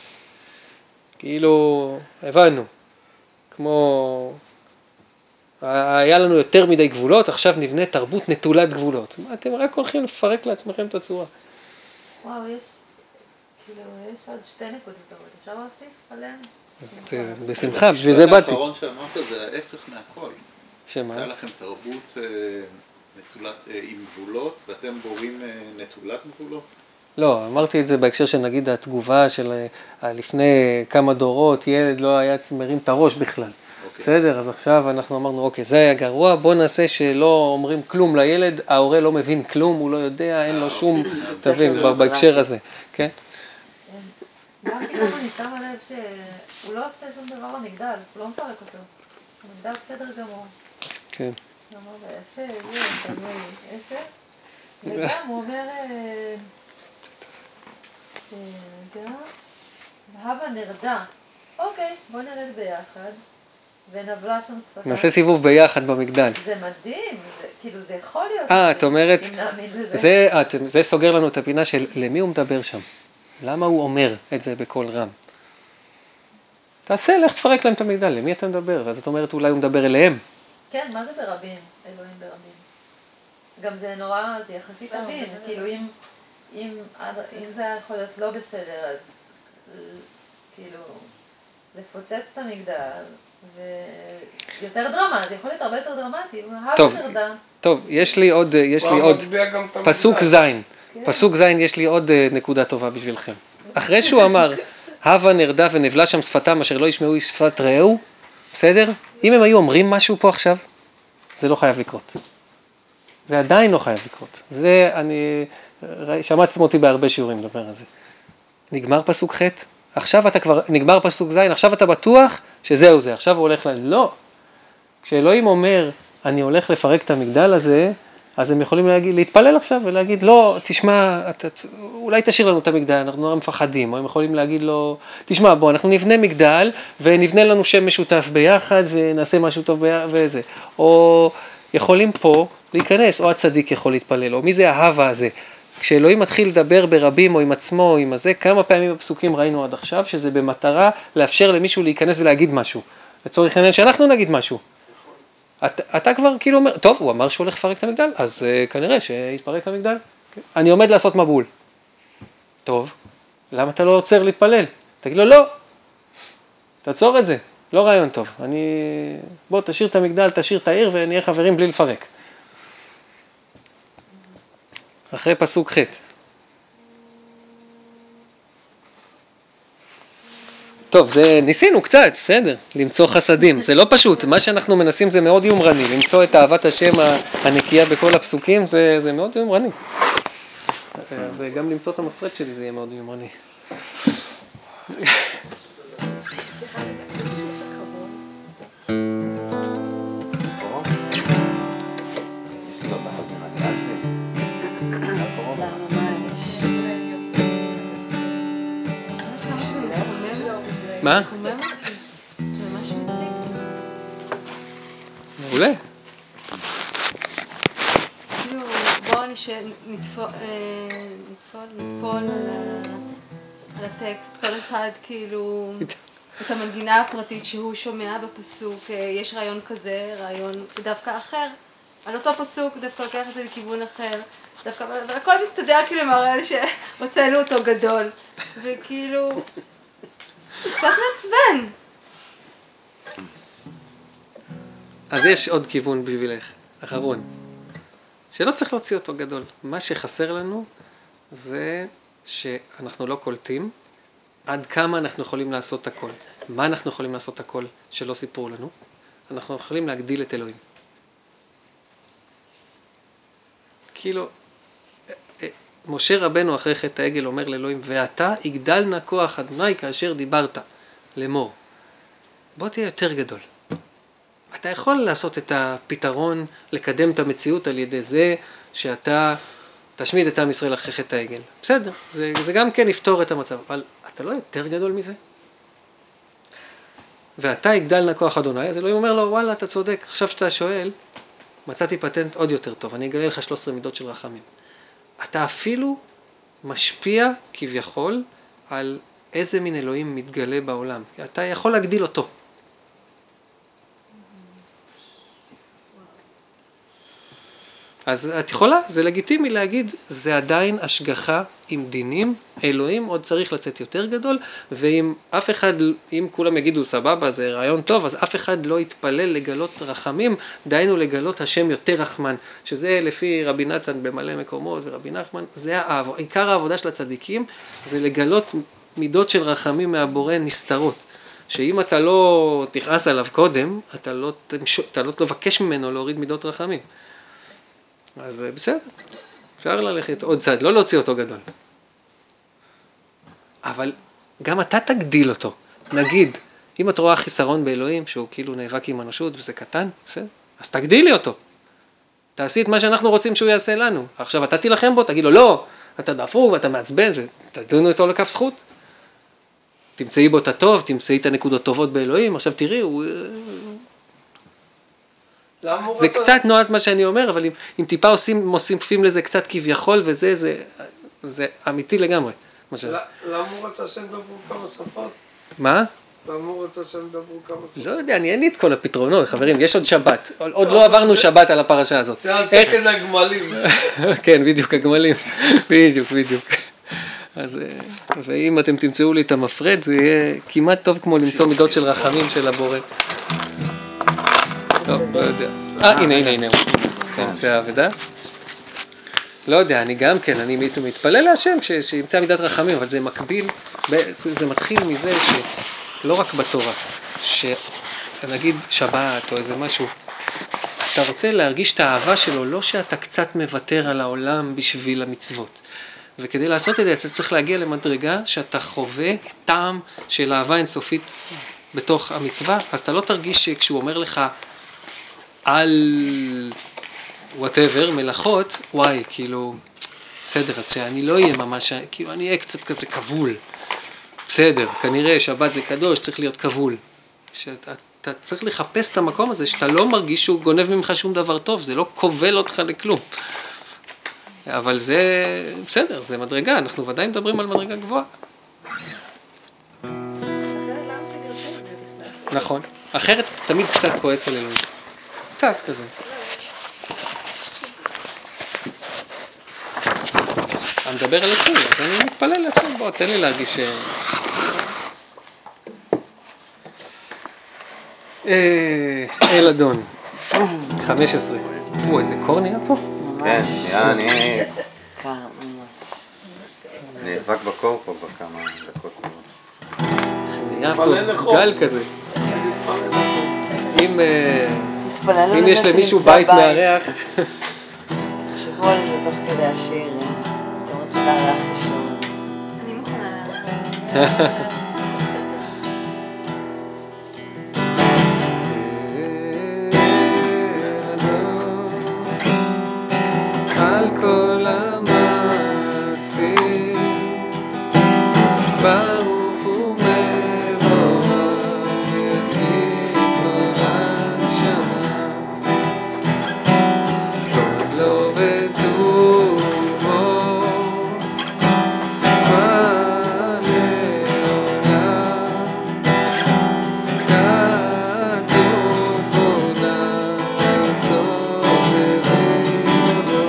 כאילו, הבנו. כמו, היה לנו יותר מדי גבולות, עכשיו נבנה תרבות נטולת גבולות. אתם רק הולכים לפרק לעצמכם את הצורה.
וואו, יש עוד 2 נקודות טובות, אפשר להוסיף עליהן?
בשמחה, בשביל זה באתי.
האחרון שאמרת זה ההפך מהכל.
שמה?
היה לכם תרבות עם גבולות, ואתם בורים נטולת גבולות?
לא, אמרתי את זה בהקשר של נגיד התגובה של לפני כמה דורות, ילד לא היה מרים את הראש בכלל. בסדר, אז עכשיו אנחנו אמרנו, אוקיי, זה היה גרוע, בוא נעשה שלא אומרים כלום לילד, ההורה לא מבין כלום, הוא לא יודע, אין לו שום, תבין, בהקשר הזה, כן?
גם פתאום אני שמה לב שהוא לא עושה שום דבר למגדל, הוא לא מפרק אותו. המגדל בסדר גמור.
כן.
הוא אומר, יפה, תלוי 10. וגם הוא אומר, גם, והבה נרדה. אוקיי, בוא נרד ביחד, ונבלה שם שפתה.
נעשה סיבוב ביחד במגדל.
זה מדהים, כאילו זה יכול להיות
מדהים, את אומרת,
אם נאמין לזה.
זה סוגר לנו את הפינה של למי הוא מדבר שם. למה הוא אומר את זה בקול רם? תעשה, לך תפרק להם את המגדל, למי אתה מדבר? ואז את אומרת, אולי הוא מדבר אליהם.
כן, מה זה ברבים? אלוהים ברבים. גם זה נורא, זה יחסית עדין, כאילו אם זה יכול להיות לא בסדר, אז כאילו לפוצץ את המגדל, ויותר דרמה, זה יכול להיות הרבה יותר דרמטי,
טוב, יש לי עוד פסוק זין. פסוק זין, יש לי עוד נקודה טובה בשבילכם. אחרי שהוא אמר, הווה נרדה ונבלה שם שפתם אשר לא ישמעו שפת רעהו, בסדר? אם הם היו אומרים משהו פה עכשיו, זה לא חייב לקרות. זה עדיין לא חייב לקרות. זה, שמעתם אותי בהרבה שיעורים לדבר על זה. נגמר פסוק ח', עכשיו אתה כבר, נגמר פסוק ז', עכשיו אתה בטוח שזהו זה, עכשיו הוא הולך לא. כשאלוהים אומר, אני הולך לפרק את המגדל הזה, אז הם יכולים להתפלל עכשיו ולהגיד, לא, תשמע, אולי תשאיר לנו את המגדל, אנחנו לא מפחדים, או הם יכולים להגיד לו, תשמע, בוא, אנחנו נבנה מגדל, ונבנה לנו שם משותף ביחד, ונעשה משהו טוב וזה. או יכולים פה להיכנס, או הצדיק יכול להתפלל, או מי זה ההווה הזה. כשאלוהים מתחיל לדבר ברבים, או עם עצמו, או עם הזה, כמה פעמים בפסוקים ראינו עד עכשיו, שזה במטרה לאפשר למישהו להיכנס ולהגיד משהו. לצורך העניין שאנחנו נגיד משהו. אתה כבר כאילו אומר, טוב, הוא אמר שהוא הולך לפרק את המגדל, אז כנראה שיתפרק המגדל. אני עומד לעשות מבול. טוב, למה אתה לא עוצר להתפלל? תגיד לו, לא, תעצור את זה, לא רעיון טוב. בוא, תשאיר את המגדל, תשאיר את העיר, ונהיה חברים בלי לפרק. אחרי פסוק ח'. טוב. טוב, זה ניסינו קצת, בסדר, למצוא חסדים, זה לא פשוט, מה שאנחנו מנסים זה מאוד יומרני, למצוא את אהבת השם הנקייה בכל הפסוקים, זה מאוד יומרני. וגם למצוא את המפרד שלי זה יהיה מאוד יומרני. מה?
זה ממש מציק.
מעולה.
כאילו, בואו נטפול על הטקסט, כל אחד כאילו, את המנגינה הפרטית שהוא שומע בפסוק, יש רעיון כזה, רעיון דווקא אחר, על אותו פסוק דווקא לוקח את זה לכיוון אחר, דווקא, אבל הכל מסתדר כאילו עם הרעיון שהוצאנו אותו גדול, וכאילו, קצת מעצבן.
אז יש עוד כיוון בשבילך, אחרון, שלא צריך להוציא אותו גדול. מה שחסר לנו זה שאנחנו לא קולטים עד כמה אנחנו יכולים לעשות הכל. מה אנחנו יכולים לעשות הכל שלא סיפרו לנו? אנחנו יכולים להגדיל את אלוהים. כאילו, משה רבנו אחרי חטא העגל אומר לאלוהים, ואתה יגדל נא כוח אדוני כאשר דיברת לאמור. בוא תהיה יותר גדול. אתה יכול לעשות את הפתרון, לקדם את המציאות על ידי זה שאתה תשמיד את עם ישראל אחרי חטא העגל. בסדר, זה גם כן יפתור את המצב, אבל אתה לא יותר גדול מזה? ואתה יגדל נא כוח אדוני, אז אלוהים אומר לו, וואלה, אתה צודק. עכשיו שאתה שואל, מצאתי פטנט עוד יותר טוב, אני אגלה לך 13 מידות של רחמים. אתה אפילו משפיע כביכול על איזה מין אלוהים מתגלה בעולם. אתה יכול להגדיל אותו. אז את יכולה, זה לגיטימי להגיד, זה עדיין השגחה עם דינים, אלוהים עוד צריך לצאת יותר גדול, ואם אף אחד, אם כולם יגידו סבבה, זה רעיון טוב, אז אף אחד לא יתפלל לגלות רחמים, דיינו לגלות השם יותר רחמן, שזה לפי רבי נתן במלא מקומות ורבי נחמן, זה עיקר העבודה של הצדיקים, זה לגלות מידות של רחמים מהבורא נסתרות. שאם אתה לא תכעס עליו קודם, אתה לא תבקש ממנו להוריד מידות רחמים. אז בסדר, אפשר ללכת עוד צעד, לא להוציא אותו גדול. אבל גם אתה תגדיל אותו. נגיד, אם את רואה חיסרון באלוהים, שהוא כאילו נאבק עם אנושות וזה קטן, בסדר? אז תגדילי אותו. תעשי את מה שאנחנו רוצים שהוא יעשה לנו. עכשיו אתה תילחם בו, תגיד לו, לא, אתה דפוק ואתה מעצבן, תדונו אותו לכף זכות. תמצאי בו את הטוב, תמצאי את הנקודות טובות באלוהים, עכשיו תראי, זה קצת נועז מה שאני אומר, אבל אם טיפה מוסיפים לזה קצת כביכול, וזה זה אמיתי לגמרי.
למה הוא רצה שהם דברו כמה שפות?
מה?
למה הוא רצה שהם דברו כמה שפות?
לא יודע, אין לי את כל הפתרונות, חברים, יש עוד שבת. עוד לא עברנו שבת על הפרשה הזאת.
זה על תקן הגמלים.
כן, בדיוק, הגמלים. בדיוק. אז, ואם אתם תמצאו לי את המפרד, זה יהיה כמעט טוב כמו למצוא מידות של רחמים של הבורא. טוב, לא יודע. הנה, הוא ימצא העבודה. לא יודע, אני גם כן, אני מתפלל להשם שימצא מידת רחמים, אבל זה מקביל, זה מתחיל מזה שלא רק בתורה, שנגיד שבת או איזה משהו, אתה רוצה להרגיש את האהבה שלו, לא שאתה קצת מוותר על העולם בשביל המצוות. וכדי לעשות את זה, אתה צריך להגיע למדרגה שאתה חווה טעם של אהבה אינסופית בתוך המצווה, אז אתה לא תרגיש שכשהוא אומר לך על whatever, מלאכות, וואי, כאילו, בסדר, אז שאני לא אהיה ממש, כאילו אני אהיה קצת כזה כבול. בסדר, כנראה שבת זה קדוש, צריך להיות כבול. שאתה צריך לחפש את המקום הזה, שאתה לא מרגיש שהוא גונב ממך שום דבר טוב, זה לא כובל אותך לכלום. אבל זה, בסדר, זה מדרגה, אנחנו ודאי מדברים על מדרגה גבוהה. נכון, אחרת אתה תמיד קצת כועס על אלוהים. קצת כזה. אני מדבר על עצמי, אז אני מתפלל לעצמי, בוא, תן לי להרגיש אל אדון, 15. איזה קור נהיה פה?
כן, אני נאבק בקור פה בכמה דקות.
היה פה גל כזה. אם יש למישהו בית מארח.
תחשבו על זה תוך כדי השיר, אתם רוצים לארח את השלום.
אני מוכנה לארח.
על כל המעשים ברוך הוא מבורך יפי כל השמיים טוב לו וטובו לעולם כתוב בו לעשות בריבו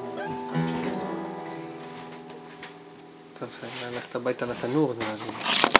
טוב, שאני הולכת הביתה לתנור, נראה לי.